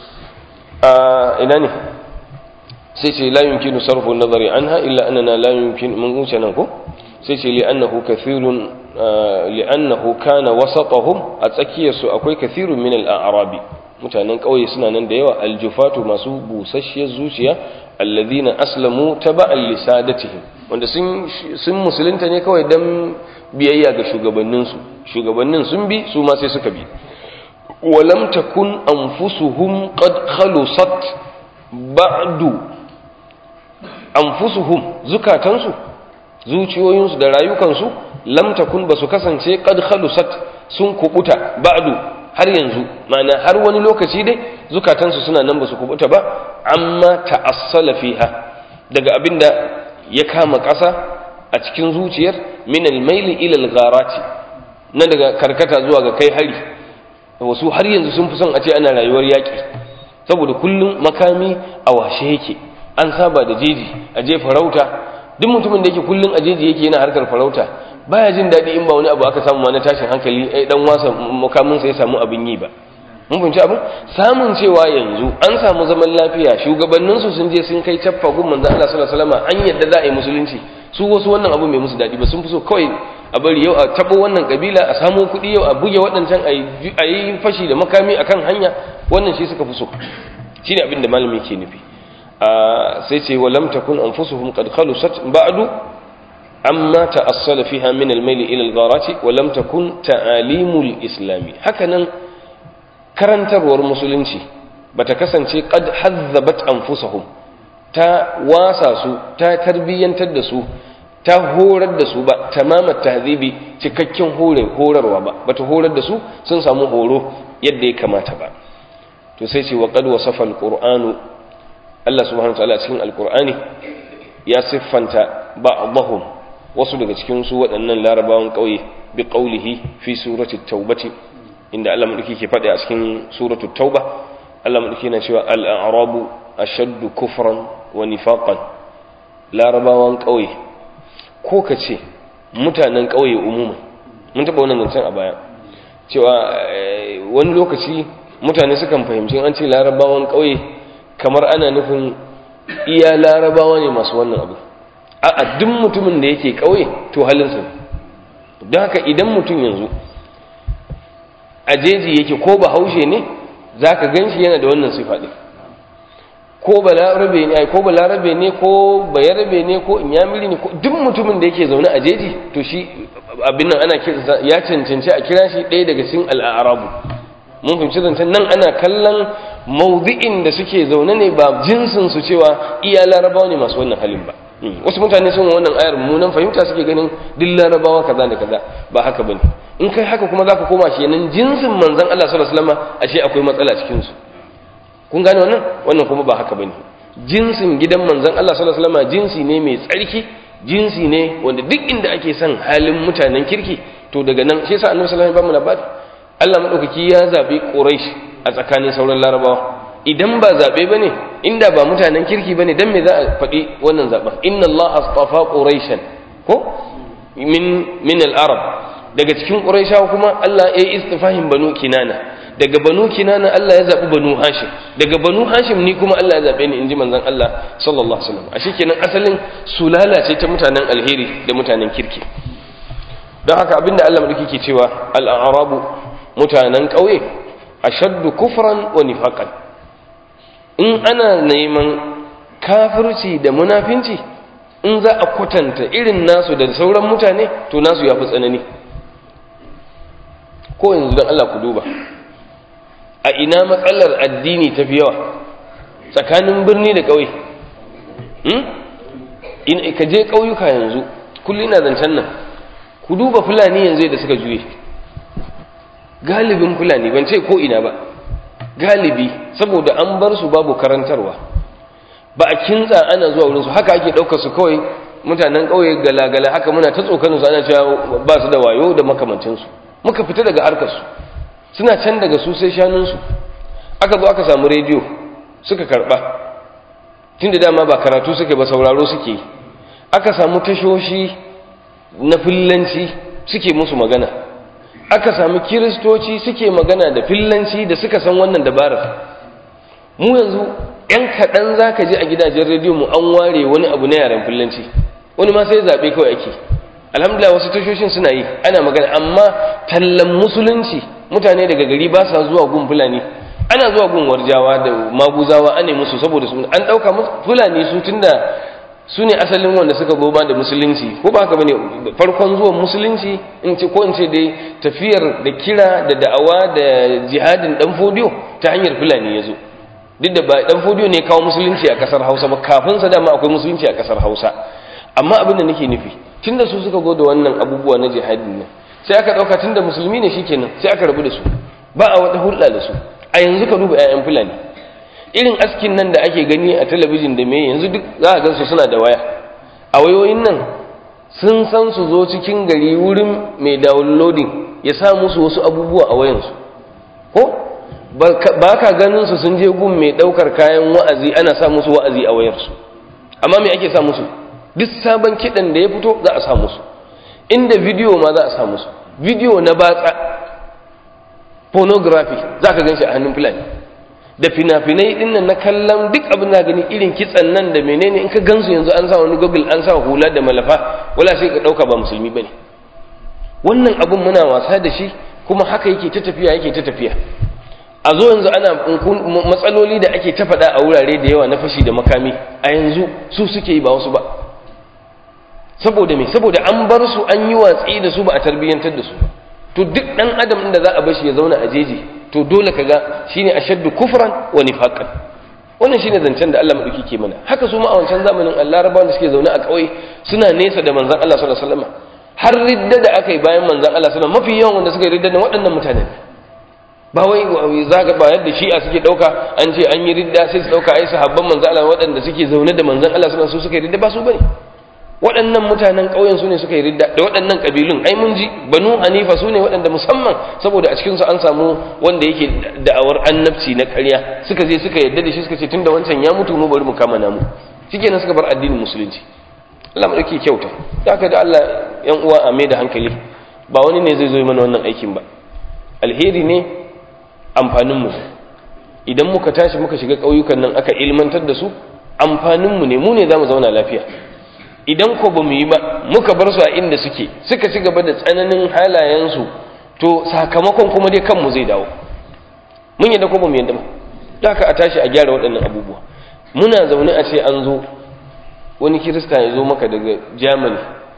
ina ne sai ce la yumkinu sarfu an-nazari anha illa annana la yumkin mun wuce nan ko sai ce li annahu kathirun li annahu kana wasatahum a tsakiyar su akwai kathirun min al-a'rabi, mutanen kauye suna nan da yawa, aljufatu masu busasshiyar zuciya, alladhina aslamu taba'an lisadatihim, wanda sun musulunta ne kawai dan biyayya ga shugabannin sun bi su ma sai suka bi. walam takun anfusuhum qad khalusat ba'du, anfusuhum zukatansu, zuciyoyinsu da rayukansu, lam takun basu kasance qad khalusat sun kubuta ba'du har yanzu, ma'ana har wani lokaci dai zukatansu suna nan basu kubuta ba, amma ta'assala fiha daga abinda ya kama ƙasa a cikin zuciyar, min al-maili ila al-gharati, na daga karkata zuwa ga kai hari. wasu har yanzu sun fi son a ce ana rayuwar yaƙi, saboda kullum makami a washe yake, an saba da jeji, a je farauta. duk mutumin da yake kullum a jeji yake yana harkar farauta baya jin daɗi in ba wani abu aka samu ma na tashin hankali dan wasa makaminsa ya samu abin yi ba. mun fahimci abin, samun cewa yanzu an samu zaman lafiya, shugabanninsu sun je sun kai caffa gun manzon Allah sallallahu alaihi wasallam an yadda za a yi musulunci, su wasu wannan abu mai musu daɗi ba, sun fi so kawai a bari yau a tabo wannan kabila, a samu kuɗi yau a buge waɗancan, a yi fashi da makami akan hanya, wannan shi suka fi so. shine abin da malami ke nufi. sai ce walam takun anfusuhum qad khalusat ba'du amma ta'assala fiha min al-mail ila al-gharati walam takun ta'alimul islami. hakanan karantarwar musulunci bata kasance qad hazzabat anfusahum, ta wasa su, ta tarbiyyantar da su, ta horar da su ba, tamamat tahzibi, cikakken horarwa ba, bata horar da su sun samu horo yadda ya kamata ba. to sai ce wa qad wasafa al-qur'anu, Allah subhanahu wa ta'ala cikin al-qur'ani ya siffanta ba'dahum, wasu daga cikin su waɗannan larabawan ƙauye, bi qawlihi fi surati at-taubati, inda Allah madauki ke faɗi a cikin suratu at-tauba. Allah madauki yana cewa al-a'rabu ashaddu kufran wa nifaqan, larabawan ƙauye ko kace mutanen ƙauye umuma, mun taɓa wannan zancen a baya cewa wani lokaci mutane sukan fahimci an ce larabawan ƙauye kamar ana nufin iya larabawa ne masu wannan abu. a'a, duk mutumin da yake ƙauye to halinsa. don haka idan mutum yanzu a jeji yake ko ba haushe ne za ka gan shi yana da wannan sifa ɗin, ko ba larabe ne ko ba larabe ne ko ba yarabe ne ko inyamiri ne, duk mutumin da yake zaune a jeji to shi abin nan ana kira, ya cancanci a kira shi ɗaya daga cikin al'arabu. mun fahimci zancen nan ana kallon mawdi'in da suke zaune ne, ba jinsin su cewa iya larabawa ne masu wannan halin ba. wasu mutane sun wannan ayar mummunan fahimta, suke ganin duk larabawa kaza da kaza, ba haka bane. in kai haka kuma zaka koma shi nan jinsin manzon Allah sallallahu alaihi wasallam, ashe akwai matsala cikin su. kun gane wannan kuma ba haka bane. jinsin gidan manzon Allah sallallahu alaihi wasallam jinsi ne mai tsarki, jinsi ne wanda duk inda ake son halin mutanen kirki to daga nan shi yasa annabi sallallahu alaihi wasallam ya ba mu labari, Allah madaukaki ya zabi Quraysh a tsakanin sauran larabawa. idan ba zabe bane, inda ba mutanen kirki bane, dan me za a faɗi wannan zaben? inna Allah astafa Quraishan ko min al-arab, daga cikin Quraishawa kuma Allah ya yi istifahin Banu Kinana, daga Banu Kinana Allah ya zabi Banu Hashim, daga Banu Hashim ni kuma Allah ya zabe ni, inji manzon Allah sallallahu alaihi wasallam. ashe kenan asalin sulala ce ta mutanen alheri da mutanen kirki. don haka abinda Allah madauki ke cewa al-a'rabu, mutanen ƙauye, ashaddu kufran wa nifaqan. in ana neman kafirci da munafinci, in za a kwatanta irin nasu da sauran mutane, to nasu ya fi tsanani. ko yanzu don Allah ku duba, a ina matsalar addini ta fi yawa, tsakanin birni da ƙauye. ka je ƙauyuka yanzu, kullum ina zancen nan, ku duba Fulani yanzu da suka juye, galibin Fulani, ban ce ko ina ba, galibi saboda an bar su babu karantarwa, ba a kintsa ana zuwa wurin su, haka ake ɗaukar su kawai mutanen ƙauye galagala haka muna ta tsokanin su ana cewa ba su da wayo da makamancinsu. Muka fita daga harkar su, suna can daga su sai shanunsu. Aka zo aka samu rediyo suka karɓa, tun da dama ba karatu suke ba sauraro suke. Aka samu tashoshi na fillanci suke musu magana, aka samu kiristoci suke magana da fillanci da suka san wannan dabarar. Mu yanzu ‘yan kaɗan za ka ji a gidajen rediyo mu an ware wani abu na yaren fillanci, wani ma sai zaɓe kawai ake. Alhamdulillah wasu tashoshin suna yi ana magana, amma tallan musulunci mutane daga gari ba sa zuwa gun fulani, ana zuwa gun warjawa da maguzawa ana musu saboda su an ɗauka fulani su tunda su ne asalin wanda suka goma da musulunci, ko ba haka bane farkon zuwan musulunci in ce dai tafiyar da kira da da'awa da jihadin dan fodiyo ta hanyar fulani ya zo. Duk da ba dan fodiyo ne kawo musulunci a kasar Hausa ba, kafin sa dama akwai musulunci a kasar Hausa. Amma abin da nake nufi, tunda su suka go da wannan abubuwa na jihadin nan, sai aka dauka tunda musulmi ne shikenan sai aka rabu da su, ba a wata hulɗa da su. A yanzu ka duba ƴaƴan fulani, irin askin nan da ake gani a talabijin da me yanzu duk za a gansu suna da waya. A wayoyin nan sun san su zo cikin gari wurin mai downloading ya sa musu wasu abubuwa a wayansu, ko ba ka ganin su sun je gun mai daukar kayan wa'azi ana sa musu wa'azi a wayarsu. Amma me ake sa musu? Duk sabon kidan da ya fito za a sa musu, inda video ma za a sa musu, video na batsa, pornography za ka gan shi a hannun fulani, da fina-finai din nan na kallon duk abin da gani irin kitsan nan da menene, in ka gansu yanzu an sa wani google an sa hula da malafa, wala sai ka dauka ba musulmi bane. Wannan abin muna wasa da shi, kuma haka yake ta tafiya. A zo yanzu ana matsaloli da ake ta faɗa a wurare da yawa na fashi da makami, a yanzu su suke yi ba wasu ba. Saboda me? Saboda an bar su, an yi watsi da su, ba a tarbiyyantar da su ba. To duk ɗan adam da za a bashi ya zauna a jeji, to dole kaga shine ashaddu kufran wa nifaqan. Wannan shine zancen da Allah madauki ke mana. Haka su ma a wancan zamanin Allah rabawan da suke zaune a ƙauye suna nesa da manzon Allah sallallahu alaihi wasallam. Har ridda da aka yi bayan manzon Allah sallallahu alaihi wasallam, mafi yawan wanda suka yi ridda waɗannan mutanen. Ba wai zaga ba yadda shi'a suke dauka an ce an yi ridda sai su dauka ai sahabban manzon Allah waɗanda suke zaune da manzon Allah sallallahu alaihi wasallam su suka yi ridda, ba su bane. Waɗannan mutanen ƙauyen su ne suka yi ridda, da waɗannan ƙabilun ai mun ji Banu Hanifa su ne waɗanda musamman saboda a cikinsu an samu wanda yake da'awar annabci na ƙarya, suka je suka yadda da shi suka ce tunda wancan ya mutu mu bari mu kama namu, shikenan suka bar addinin musulunci. Allah mu dauke kyauta. Haka da Allah yan uwa a mai da hankali, ba wani ne zai zo mana wannan aikin ba, alheri ne amfanin mu. Idan muka tashi muka shiga ƙauyukan nan aka ilmantar da su, amfanin mu ne, mu ne zamu zauna lafiya. Idan ko ba mu yi ba muka bar su a inda suka ci gaba da tsananin halayensu, to sakamakon kuma dai kanmu zai dawo. Mun yadda ko ba mu yadda ba, da haka a tashi a gyara waɗannan abubuwa. Muna zaune a ce an zo wani kirista ya zo maka daga Germany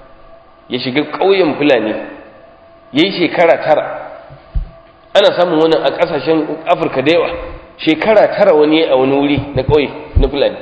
ya shiga ƙauyen Fulani ya yi shekara 9. Ana samun wannan a ƙasashen Afirka da yawa, shekara 9 wani a wani wuri na ƙauye na Fulani,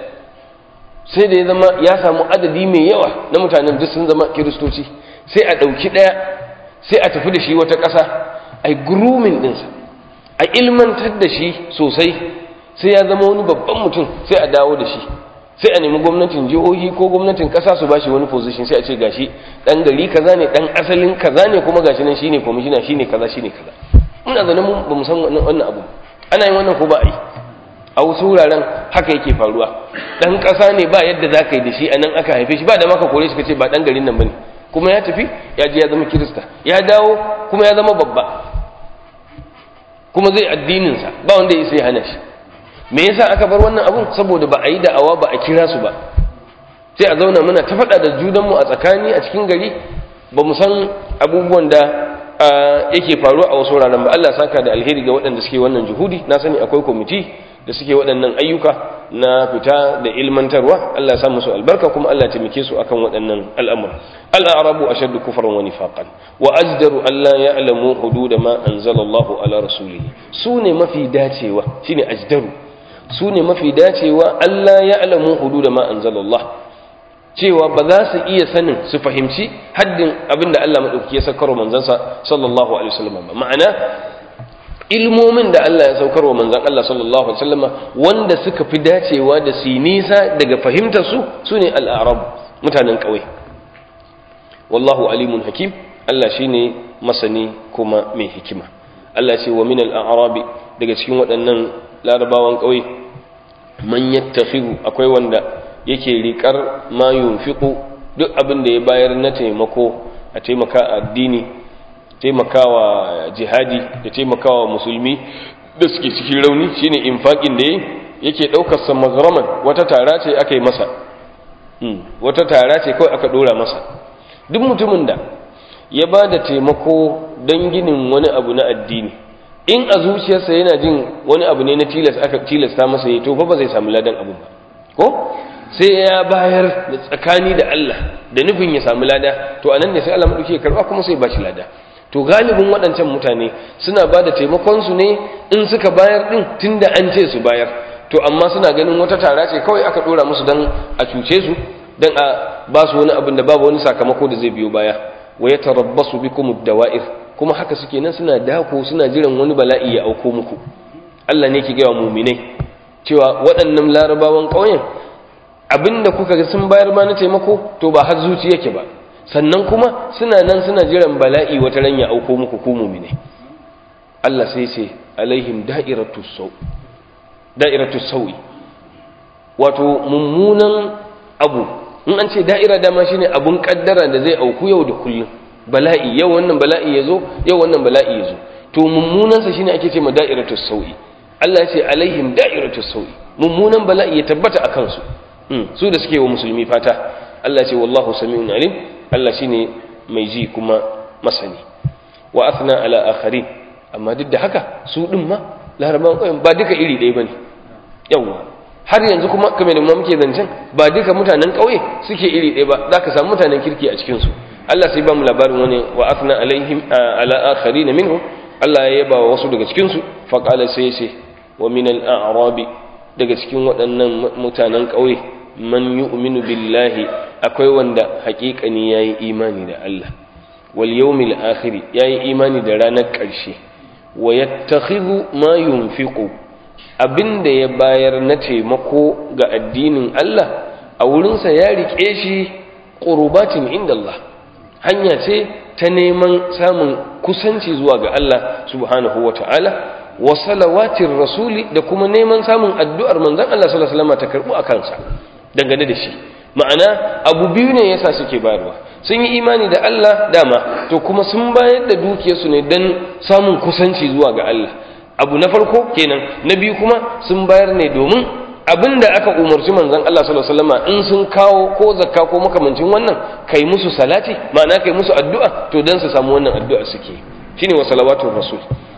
sai da ya zama ya samu adadi mai yawa na mutanen duk sun zama kiristoci. Sai a ɗauki ɗaya sai a tafi da shi wata ƙasa, a yi grooming ɗinsa, a ilmantar da shi sosai, sai ya zama wani babban mutum, sai a dawo da shi, sai a nemi gwamnatin jihohi ko gwamnatin ƙasa su ba shi wani position, sai a ce gashi ɗan gari kaza ne, ɗan asalin kaza ne, kuma gashi nan shine kwamishina, shine kaza shine kaza. Muna zaune mun ba mu san wannan abu, ana yin wannan ko ba a yi? A wasu wuraren haka yake faruwa. Dan ƙasa ne ba yadda za ka yi da shi, a nan aka haife shi, ba da maka kore shi ka ce ba ɗan garin nan ba ne, kuma ya tafi ya je ya zama kirista, ya dawo kuma ya zama babba, kuma zai addininsa, ba wanda ya sai hana shi. Me yasa aka bar wannan abun? Saboda ba a yi da'awa, ba a kira su ba. Sai a zauna muna ta faɗa da junanmu a tsakani a cikin gari, ba mu san abubuwan da yake faruwa a wasu wuraren ba. Allah saka da alheri ga waɗanda suke wannan juhudi. Na sani akwai kwamiti da suke waɗannan ayyuka na fita da ilmantarwa. Allah ya sa musu albarka, kuma Allah ya taimake su akan waɗannan al'amura. Al-a'rabu ashaddu kufran wa nifaqan wa ajdaru an la ya'lamu hudud ma anzala Allahu ala rasulihi. Sune mafi dacewa, shine ajdaru, sune mafi dacewa Allah ya'lamu hudud ma anzala Allah, cewa ba za su iya sanin su fahimci haddin abinda Allah madaukaki ya sakaro manzansa sallallahu alaihi wasallam ba. Ma'ana ilmomin da Allah ya saukar wa manzon Allah sallallahu alaihi wasallama wanda suka fi dacewa da su nisa daga fahimtar su sune al-a'rab mutanen ƙauye. Wallahu alimun hakim, Allah shine masani kuma mai hikima. Allah ce wa min al-a'rabi, daga cikin waɗannan larabawan ƙauye, man yattakhidhu, akwai wanda yake riƙar ma yunfiqu, duk abin da ya bayar na taimako, a taimaka addini, taimakawa jihadi da taimakawa musulmi da suke cikin rauni, shine infaqin da yake daukar sa mazraman, wata tara ce aka yi masa, wata tara ce kawai aka dora masa. Duk mutumin da ya ba da taimako don ginin wani abu na addini, in a zuciyarsa yana jin wani abu ne na aka tilasta masa yi, to fa ba zai samu ladan abun ba, ko sai ya bayar da tsakani da Allah da nufin ya samu lada, to anan ne sai Allah madauki ya karba kuma sai ba shi lada. To galibin waɗancan mutane suna ba da taimakonsu ne in suka bayar ɗin tunda an ce su bayar, to amma suna ganin wata tara ce kawai aka ɗora musu don a cuce su, don a ba su wani abin da babu wani sakamako da zai biyo baya. Wa ya tarabbasu bikum ad-dawa'ir, kuma haka suke nan suna dako suna jiran wani bala'i ya auko muku. Allah ne ke gaya wa mu'minai cewa waɗannan larabawan ƙauyen abinda kuka ga sun bayar ma na taimako to ba har zuci yake ba, sannan kuma suna nan suna jiran bala'i wata ran ya auko muku ku mu'minai. Allah sai ce alaihim da'iratus sau'i, wato mummunan abu. In an ce da'ira dama shine abun kaddara da zai auku yau da kullum, bala'i, yau wannan bala'i yazo, yau wannan bala'i yazo, to mummunan sa shine ake ce ma da'iratus sau'i. Allah ya ce alaihim da'iratus sau'i, mummunan bala'i ya tabbata akan su, su da suke wa musulmi fata. Allah ya ce wallahu sami'un alim, Allah shine mai ji kuma masani. Wa athna ala akharin, amma duk da haka su din ma larabawan ƙauyen ba duka iri ɗaya bane. Yawwa, har yanzu kuma kamar da muke zancen ba duka mutanen ƙauye suke iri ɗaya ba, zaka samu mutanen kirki a cikin su. Allah sai ba mu labarin wani wa athna alaihim ala akharin minhum, Allah ya yaba wasu daga cikin su, fa qala sai ce wa min al-a'rabi, daga cikin waɗannan mutanen ƙauye, man yu'minu billahi, akwai wanda haƙiƙani yayi imani da Allah, wal yawmil akhir, yayi imani da ranar ƙarshe, wa yattakhidhu ma yunfiqu, abinda ya bayar na taimako ga addinin Allah a wurinsa ya rike shi qurbatin inda Allah, hanya ce ta neman samun kusanci zuwa ga Allah subhanahu wata'ala, wa salawatir rasuli, da kuma neman samun addu'ar manzon Allah sallallahu alaihi wasallam ta karbu a kansa dangane da shi. Ma'ana abu biyu ne yasa suke bayarwa, sun yi imani da Allah dama, to kuma sun bayar da dukiyarsu ne don samun kusanci zuwa ga Allah. Abu na farko kenan. Na biyu kuma sun bayar ne domin abinda aka umarci manzon Allah sallallahu alaihi wasallam in sun kawo ko zakka ko makamancin wannan, kai musu salati, ma'ana kai musu addu'a, to dan su samu wannan addu'a suke. Shine wa salawatur rasul.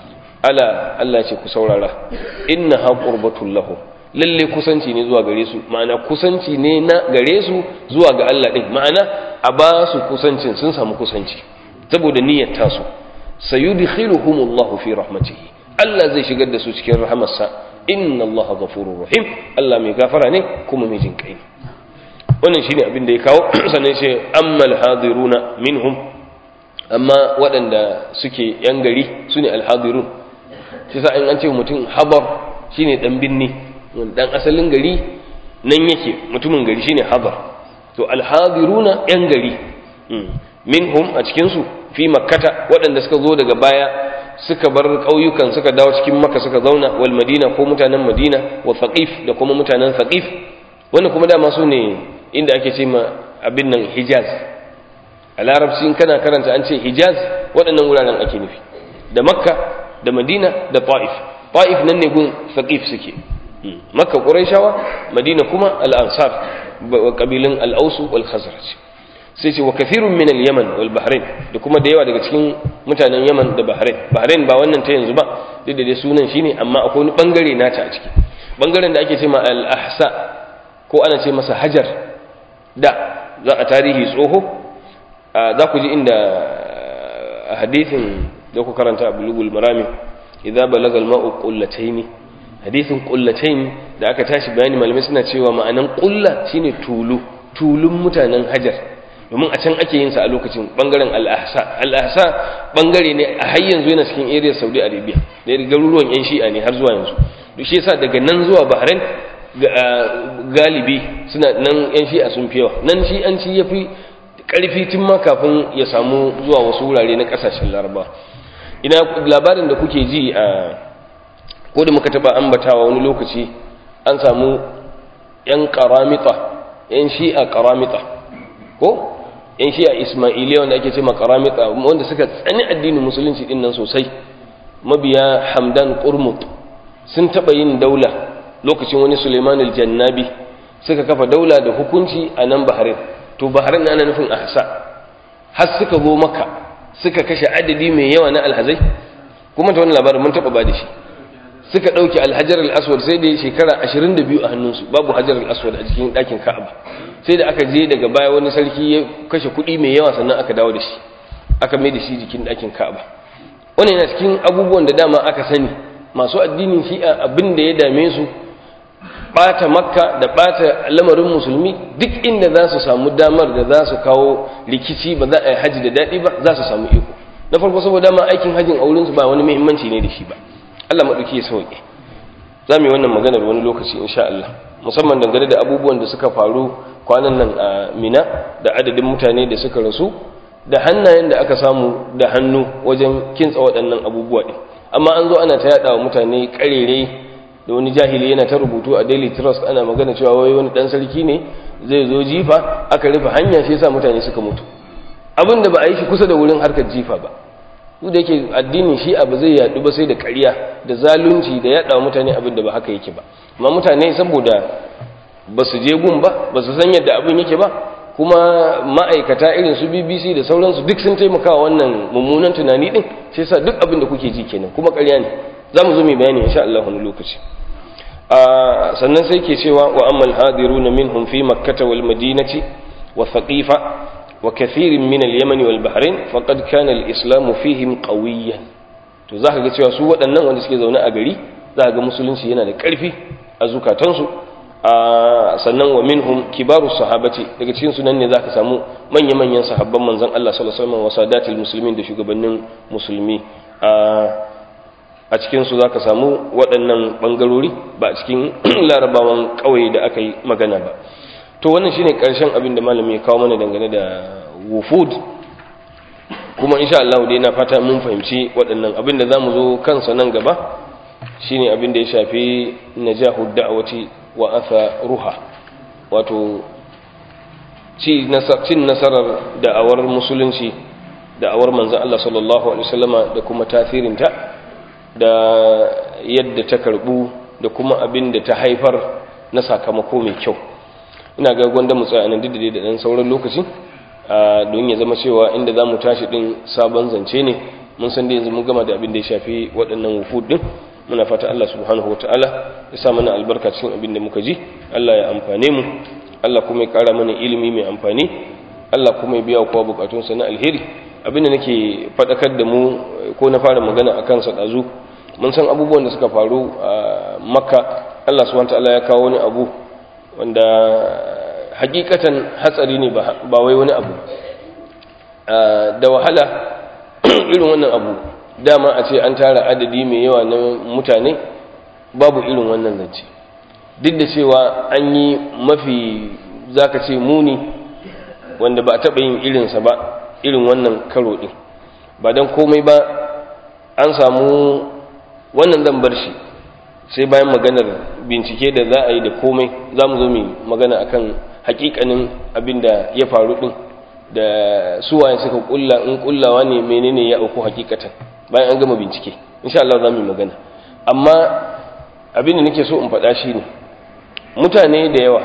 Ala, Allah ce ku saurara, innaha qurbatul lahum, lalle kusanci ne zuwa gare su, ma'ana kusanci ne na gare su zuwa ga Allah din, ma'ana a ba su kusancin, sun samu kusanci saboda niyyar tasu. Sayudkhiluhumullahu fi rahmatihi, Allah zai shigar da su cikin rahamarsa. Inna Allaha ghafurur rahim, Allah mai gafara ne kuma mai jin kai. Wannan shine abin da ya kawo. Sannan sai ammal hadiruna minhum, amma waɗanda suke yan gari sune alhadirun. Shi sa in an ce mutum habar shine dan binni, dan asalin gari nan yake, mutumin gari shine habar. To alhadiruna yan gari, minhum a cikin su fi makkata, waɗanda suka zo daga baya suka bar ƙauyukan suka dawo cikin makka suka zauna, wal madina ko mutanen madina, wa thaqif da kuma mutanen thaqif. Wannan kuma dama su ne inda ake ce ma abin nan hijaz. A larabci in kana karanta an ce hijaz, waɗannan wuraren ake nufi, da makka da madina da ta'if. Ta'if nan ne gun thaqif suke, makka quraishawa, madina kuma al-ansar, kabilan al-aus wal khazraj. Sai ce wa kathirun min al-yaman wal bahrain, da kuma da yawa daga cikin mutanen yaman da bahrain. Bahrain ba wannan ta yanzu ba, duk da dai sunan shine, amma akwai wani bangare nata a ciki, bangaren da ake ce ma al-ahsa, ko ana ce masa hajar. Da za a tarihi tsoho, za ku ji inda a hadithin da ku karanta a bulugul marami, idza balaga al-ma'u qullatayn, hadithin qullatayn da aka tashi bayani, malamai suna cewa ma'anan qulla shine tulun mutanen hajar, domin a can ake yin sa a lokacin bangaren al-ahsa. Al-ahsa bangare ne a har yanzu yana cikin area Saudi Arabia da garuruwan yan shi'a ne har zuwa yanzu duk shi yasa daga nan zuwa Bahrain galibi suna nan yan shi'a sun fi yawa nan shi'anci ya fi ƙarfi tun ma kafin ya samu zuwa wasu wurare na ƙasashen Laraba. Ina labarin da kuke ji a ko da muka taɓa ambatawa wani lokaci an samu yan ƙaramita yan shi'a ƙaramita ko yan shi'a Ismailiyya wanda ake ce ma ƙaramita wanda suka tsani addinin musulunci din nan sosai, mabiya Hamdan Qurmut sun taɓa yin daula lokacin wani Suleiman al-Jannabi suka kafa daula da hukunci a nan Bahrain. To Bahrain ana nufin Ahsa, har suka zo Makka suka kashe adadi mai yawa na alhazai, kuma ta wani labarin mun taɓa ba da shi. Suka ɗauki alhajar al-aswad sai da shekara 22 a hannunsu, babu hajar al-aswad a cikin ɗakin Ka'aba. Sai da aka je daga baya wani sarki ya kashe kuɗi mai yawa sannan aka dawo da shi, aka mai da shi jikin ɗakin Ka'aba. Wannan yana cikin abubuwan da dama aka sani masu addinin Shi'a abin da ya dame su ɓata Makka da ɓata lamarin musulmi. Duk inda za su samu damar da za su kawo rikici ba za a yi haji da daɗi ba za su samu iko. Na farko saboda ma aikin hajjin aurensu ba wani muhimmanci ne da shi ba. Allah maɗauki ya sauƙi. Za mu yi wannan maganar wani lokaci insha Allah, musamman dangane da abubuwan da suka faru kwanan nan a Mina da adadin mutane da suka rasu da hannayen da aka samu da hannu wajen kintsa waɗannan abubuwa ɗin. Amma an zo ana ta yaɗa wa mutane ƙarere da wani jahili yana ta rubutu a Daily Trust ana magana cewa wai wani ɗan sarki ne zai zo jifa aka rufe hanya shi yasa mutane suka mutu. Abin da ba a yi shi kusa da wurin harkar jifa ba. Duk da yake addinin Shi'a ba zai yaɗu ba sai da ƙarya da zalunci da yaɗa wa mutane abin da ba haka yake ba. Amma mutane saboda ba su je gun ba su san yadda abin yake ba, kuma ma'aikata irin su BBC da sauransu duk sun taimaka wannan mummunan tunani din, shi yasa duk abin da kuke ji kenan, kuma ƙarya ne. Za mu zo mai bayani insha Allah wani lokaci. Sannan sai ke cewa wa ammal hadiruna minhum fi makkah wal madinati wa thaqifa wa kathirin min al-yaman wal bahrain faqad kana al-islam fihim qawiyan. To zaka ga cewa su waɗannan wanda suke zaune a gari zaka ga musulunci yana da ƙarfi a zukatansu. Sannan wa minhum kibaru sahabati, daga cikin su nan ne zaka samu manya-manyan sahabban manzon Allah sallallahu alaihi wasallam wa sadatul muslimin da shugabannin musulmi. A cikinsu za ka samu waɗannan ɓangarori ba a cikin larabawan ƙauye da aka yi magana ba. To wannan shi ne ƙarshen abin da malami ya kawo mana dangane da wufud, kuma insha Allah dai na fata mun fahimci waɗannan. Abin da za mu zo kansa nan gaba shi ne abin da ya shafi najahu da'awati wa atharuha, wato cin nasarar da'awar musulunci, da'awar manzon Allah sallallahu alaihi wasallama da kuma tasirinta da yadda ta karbu da kuma abin da ta haifar na sakamako mai kyau. Ina ga gwanda mu tsaya nan da dan sauran lokaci don ya zama cewa inda za mu tashi din sabon zance ne. Mun san da yanzu mun gama da abin da ya shafi waɗannan wufud din. Muna fata Allah subhanahu wataala ya sa mana albarka cikin abin da muka ji, Allah ya amfane mu, Allah kuma ya ƙara mana ilimi mai amfani, Allah kuma ya biya kowa bukatunsa na alheri. Abin da nake faɗakar da mu ko na fara magana a kansa ɗazu, mun san abubuwan da suka faru a Makka. Allah subhanahu wataala ya kawo wani abu wanda hakikatan hatsari ne ba wai wani abu da wahala irin wannan abu dama a ce an tara adadi mai yawa na mutane babu irin wannan zance, duk da cewa an yi mafi zaka ce muni wanda ba a taɓa yin irinsa ba irin wannan karo ɗin. Ba don komai ba an samu wannan, zan bar shi sai bayan maganar bincike da za a yi da komai za mu zo mu magana akan hakikanin abin da ya faru ɗin da suwaye suka kulla, in kullawa ne menene ya auku hakikatan bayan an gama bincike insha Allah za mu yi magana. Amma abin da nake so in faɗa shi ne mutane da yawa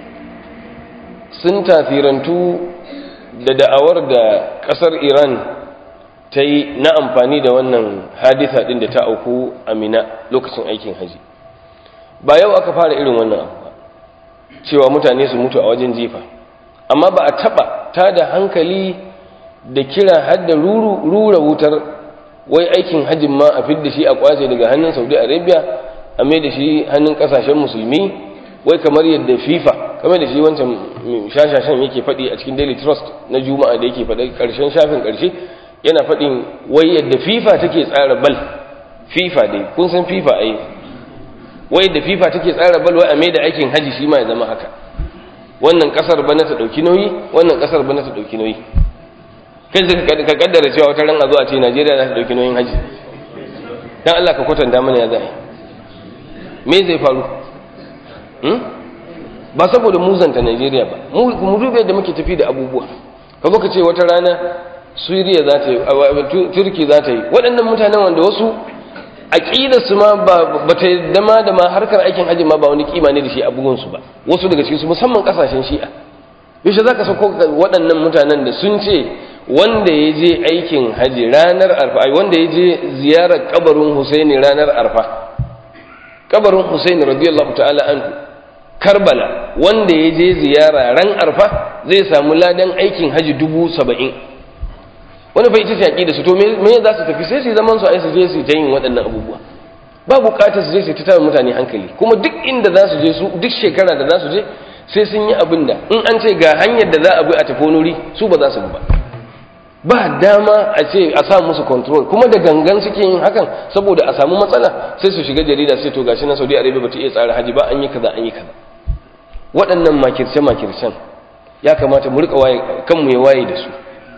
sun tasirantu da da'awar da ƙasar Iran ta yi na amfani da wannan hadisa ɗin da ta auku a Mina lokacin aikin haji. Ba yau aka fara irin wannan abu ba, cewa mutane su mutu a wajen jifa, amma ba a taɓa ta da hankali da kira har da rura wutar wai aikin hajjin ma a fidda shi a kwace daga hannun Saudi Arabia a mai da shi hannun ƙasashen musulmi, wai kamar yadda FIFA, kamar da shi wancan shashashen yake faɗi a cikin Daily Trust na Juma'a da yake faɗi ƙarshen shafin ƙarshe, yana faɗin wai yadda FIFA take tsara bal, FIFA dai kun san FIFA ai, wai yadda FIFA take tsara bal wai a mai da aikin haji shi ma ya zama haka, wannan kasar bana ta dauki nauyi, wannan kasar bana ta dauki nauyi. Kai ka kaddara cewa wata ran a zo a ce Najeriya za ta dauki nauyin haji, dan Allah ka kwatanta mana ya zai, me zai faru? Ba saboda muzanta Najeriya ba, mu dube da muke tafi da abubuwa. Ka zo ka ce wata rana Syria za ta yi, Turki za ta yi, waɗannan mutanen wanda wasu aqidar su ma ba ta dama da ma harkar aikin haji ma ba wani kima ne da shi a bugun su ba, wasu daga cikin su musamman kasashen Shi'a. Yaushe zaka sako waɗannan mutanen da sun ce wanda ya je aikin haji ranar Arfa, wanda ya je ziyarar kabarin Husaini ranar Arfa, kabarin Husaini radiyallahu ta'ala anhu, Karbala, wanda ya je ziyara ran Arfa zai samu ladan aikin haji 70,000. Wani fa ita ce aqida su, to me za su tafi sai su zaman su ai su je su ta yin waɗannan abubuwa, ba buƙatar su je su ta mutane hankali. Kuma duk inda za su je su, duk shekara da za su je sai sun yi abin da in an ce ga hanyar da za a bi a tafi wani wuri su ba za su bi ba dama a ce a sa musu control, kuma da gangan suke yin hakan saboda a samu matsala sai su shiga jarida sai to gashi na Saudi Arabia ba ta iya tsara haji ba, an yi kaza an yi kaza. Waɗannan makirce ya kamata mu rika waye kanmu ya waye da su.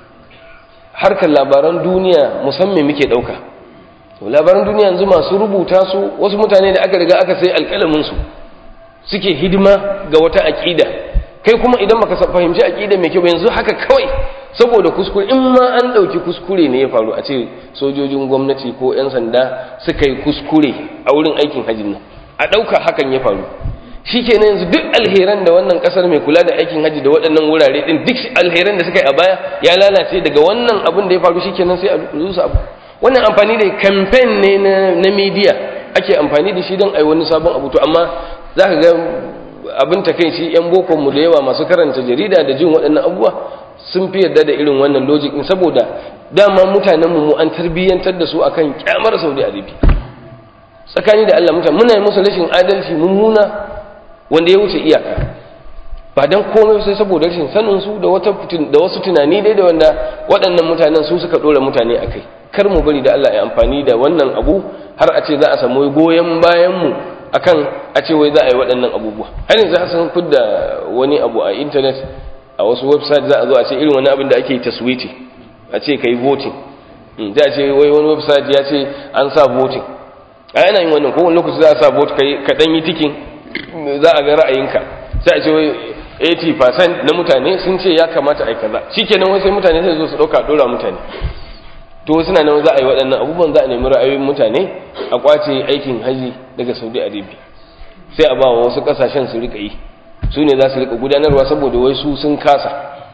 Harkar labaran duniya musamman muke ɗauka, labaran duniya yanzu masu rubuta su wasu mutane da aka riga aka sai alƙalamin su suke hidima ga wata aƙida, kai kuma idan baka fahimci aƙida mai kyau yanzu haka kawai saboda kuskure, in ma an ɗauki kuskure ne ya faru, a ce sojojin gwamnati ko 'yan sanda suka yi kuskure a wurin aikin hajjin nan, a ɗauka hakan ya faru, shi ke yanzu duk alheran da wannan ƙasar mai kula da aikin hajji da waɗannan wurare ɗin, duk alheran da suka yi a baya ya lalace daga wannan abin da ya faru, shi kenan sai a rusa abu. Wannan amfani da campaign ne na media ake amfani da shi don a yi wani sabon abu. To amma za ka ga abin takaici 'yan bokonmu da yawa masu karanta jarida da jin waɗannan abubuwa sun fi yarda da irin wannan logic din, saboda dama mutanenmu mu an tarbiyyantar da su akan kyamar Saudi Arabia. Tsakani da Allah muna yi musu rashin adalci mummuna wanda ya wuce iyaka, ba dan komai sai saboda rashin sanin su da wasu tunani dai da wanda waɗannan mutanen su suka dora mutane akai. Kar mu bari da Allah ya amfani da wannan abu har a ce za a samu goyen bayan mu akan a ce wai za a yi waɗannan abubuwa. Har yanzu sun fidda wani abu a internet, a wasu website za a zo a ce irin wani abin da ake taswiti, a ce kai voting, za a ce wai wani website ya ce an sa voting, a yana yin wannan kowane lokaci za a sa vote kai ka dan yi tikin za a ga ra'ayinka, sai a ce wai 80% na mutane sun ce ya kamata a yi kaza, shikenan wai sai mutane sai zo su dauka dora mutane, to suna nan za a yi waɗannan abubuwan, za a nemi ra'ayoyin mutane a kwace aikin haji daga Saudi Arabia, sai a ba wa wasu kasashen su rika yi, su ne za su rika gudanarwa saboda wai su sun kasa.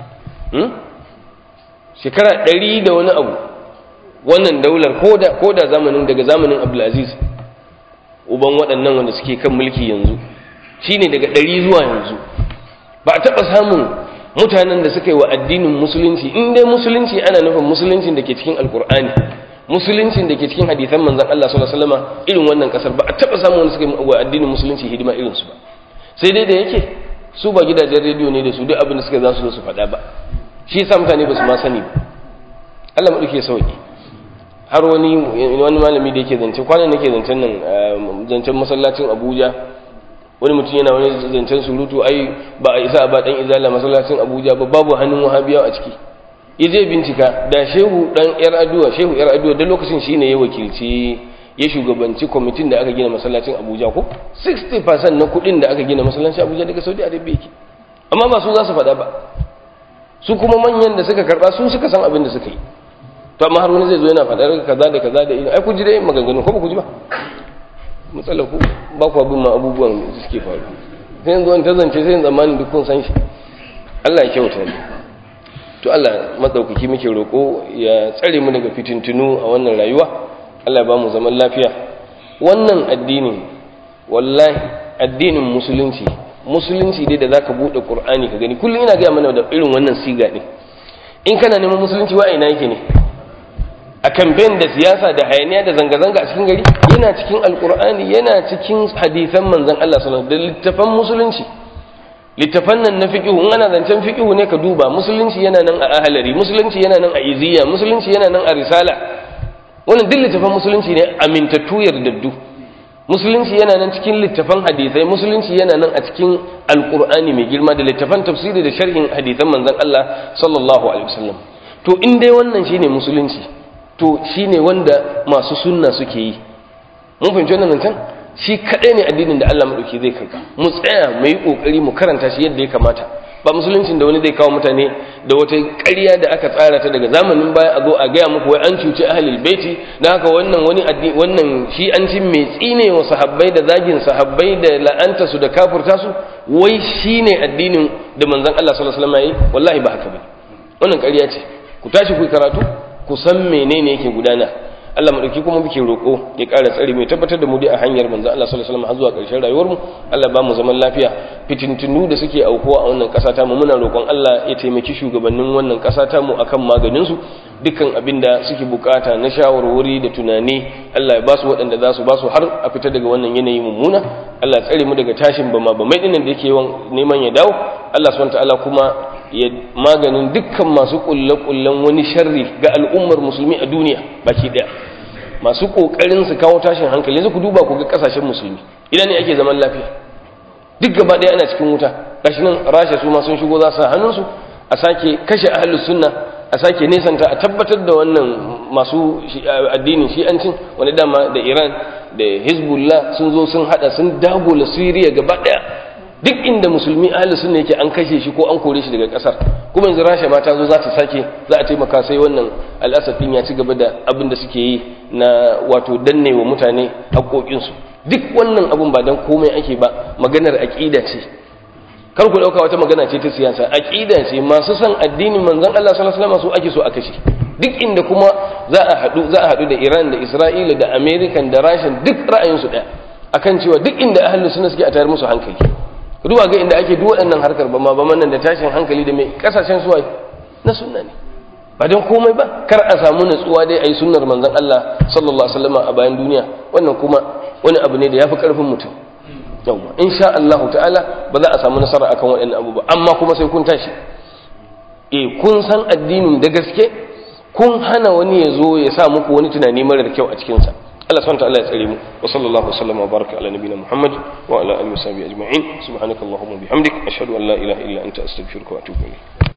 Shekara 100 da wani abu wannan daular ko da zamanin daga zamanin Abdulaziz uban waɗannan wanda suke kan mulki yanzu, shine daga 100 zuwa yanzu ba a taɓa samun mutanen da suka yi wa addinin musulunci, in dai musulunci ana nufin musuluncin da ke cikin alkur'ani, musuluncin da ke cikin hadisan manzon Allah sallallahu alaihi wasallam, irin wannan kasar ba a taɓa samun wanda suka yi wa addinin musulunci hidima irinsu ba. Sai dai da yake su ba gidajen rediyo ne da su duk abin da suka za su zo su faɗa ba, shi yasa mutane ba su ma sani ba. Allah mu duke sauki. Har wani malami da yake zance kwanan nake zancen nan, zancen masallacin Abuja, wani mutum yana wani zancen surutu, ai ba a isa ba dan izala masallacin Abuja ba, babu hannun wahabiyawa a ciki. Yaje bincika da shehu yar aduwa da lokacin shine ya wakilci ya shugabanci kwamitin da aka gina masallacin Abuja ko 60% na kudin da aka gina masallacin Abuja daga Saudi Arabia yake, amma ba su za su faɗa ba, su kuma manyan da suka karɓa su suka san abin da suka yi. To amma har wani zai zo yana faɗar kaza da kaza da irin, ai ku ji dai maganganun ko ba ku ji ba, matsalar ku ba ku abin ma abubuwan da suke faru, sai yanzu wani ta zance sai zamanin duk kun san shi. Allah ya kyauta ne. To Allah matsaukaki muke roƙo ya tsare mu daga fitintunu a wannan rayuwa, Allah ya ba mu zaman lafiya. Wannan addini wallahi addinin musulunci dai da zaka bude Qur'ani ka gani, kullum ina ga mana da irin wannan siga din. In kana neman musulunci wa ina yake ne? A campaign da siyasa da hayaniya da zanga-zanga a cikin gari, yana cikin alkur'ani, yana cikin hadisan manzon Allah sallallahu alaihi wasallam da littafan musulunci. littafan nan na fiqh in ana zancen fiqh ne ka duba musulunci yana nan a ahlari, musulunci yana nan a iziya, musulunci yana nan a risala. Wannan duk littafan musulunci ne amintattu yardaddu. Musulunci yana nan cikin littafan hadisai, musulunci yana nan a cikin alqur'ani mai girma da littafan tafsiri da sharhin hadisan manzon Allah sallallahu alaihi wasallam. To in dai wannan shine musulunci, to shine wanda masu sunna suke yi. Mun fahimci wannan nan shi kadai ne addinin da Allah madauki zai karba. Mu tsaya mu yi kokari mu karanta shi yadda ya kamata. Ba musuluncin da wani zai kawo mutane da wata ƙarya da aka tsara ta daga zamanin baya a zo a gaya muku wai an cuci ahlul baiti, dan haka wannan wani addini wannan shi an cin mai tsine wa sahabbai da zagin sahabbai da la'anta su da kafirta su, wai shine addinin da manzon Allah sallallahu alaihi wasallam yayi. Wallahi ba haka bane, wannan ƙarya ce. Ku tashi ku karatu, ku san menene yake gudana. Allah madauki kuma muke roƙo ya ƙara tsare mai tabbatar da mu dai a hanyar manzon Allah sallallahu alaihi wasallam har zuwa ƙarshen rayuwar mu. Allah ba mu zaman lafiya. Fitintunu da suke aukuwa a wannan ƙasa ta mu, muna roƙon Allah ya taimaki shugabannin wannan ƙasa ta mu akan maganin su. Dukkan abinda suke bukata na shawarwari da tunani, Allah ya ba su waɗanda za su ba su har a fita daga wannan yanayi mummuna. Allah ya tsare mu daga tashin bama bamai dinnan da yake neman ya dawo. Allah subhanahu wa ta'ala kuma ya maganin dukkan masu kulle-kullen wani sharri ga al'ummar musulmi a duniya baki daya, masu kokarin su kawo tashin hankali. Yanzu ku duba ku ga kasashen musulmi idan ne ake zaman lafiya, duk gaba daya ana cikin wuta. Gashi nan Rasha su ma sun shigo za su hannunsu a sake kashe ahlus sunna, a sake nesanta, a tabbatar da wannan masu addinin shi'ancin, wani dama da Iran da Hezbollah sun zo sun hada sun dagola Syria gaba daya. Duk inda musulmi ahli sunna yake an kashe shi ko an kore shi daga kasar. Kuma yanzu Rasha ma ta zo za ta sake, za a taimaka sai wannan al-Assad din ya ci gaba da abin da suke yi na wato danne wa mutane haƙoƙin su. Duk wannan abun ba dan komai ake ba, maganar aqida ce. Kar ku dauka wata magana ce ta siyasa, aqida ce. Masu san addinin manzon Allah sallallahu alaihi wasallam su ake so a kashe. Duk inda kuma za a hadu da Iran da Isra'ila da America da Rasha, duk ra'ayin su daya akan cewa duk inda ahli sunna suke a tayar musu hankali. Duba ga inda ake duk waɗannan harkar ba nan da tashin hankali da mai kasashen suwaye na sunna ne, ba don komai ba, kar a samu natsuwa dai a yi sunnar manzon Allah sallallahu alaihi wasallam a bayan duniya. Wannan kuma wani abu ne da ya fi ƙarfin mutum. Yawwa insha Allah ta'ala ba za a samu nasara akan waɗannan abu ba, amma kuma sai kun tashi, kun san addinin da gaske, kun hana wani ya zo ya sa muku wani tunani marar kyau a cikinsa. Allah subhanahu wa ta'ala ya tsare mu. Wa sallallahu wasallam wa baraka ala nabiyina Muhammad wa ala alihi wa sahbihi ajma'in. Subhanakallahumma bihamdik ashhadu an la ilaha illa anta astaghfiruka wa atubu ilayk.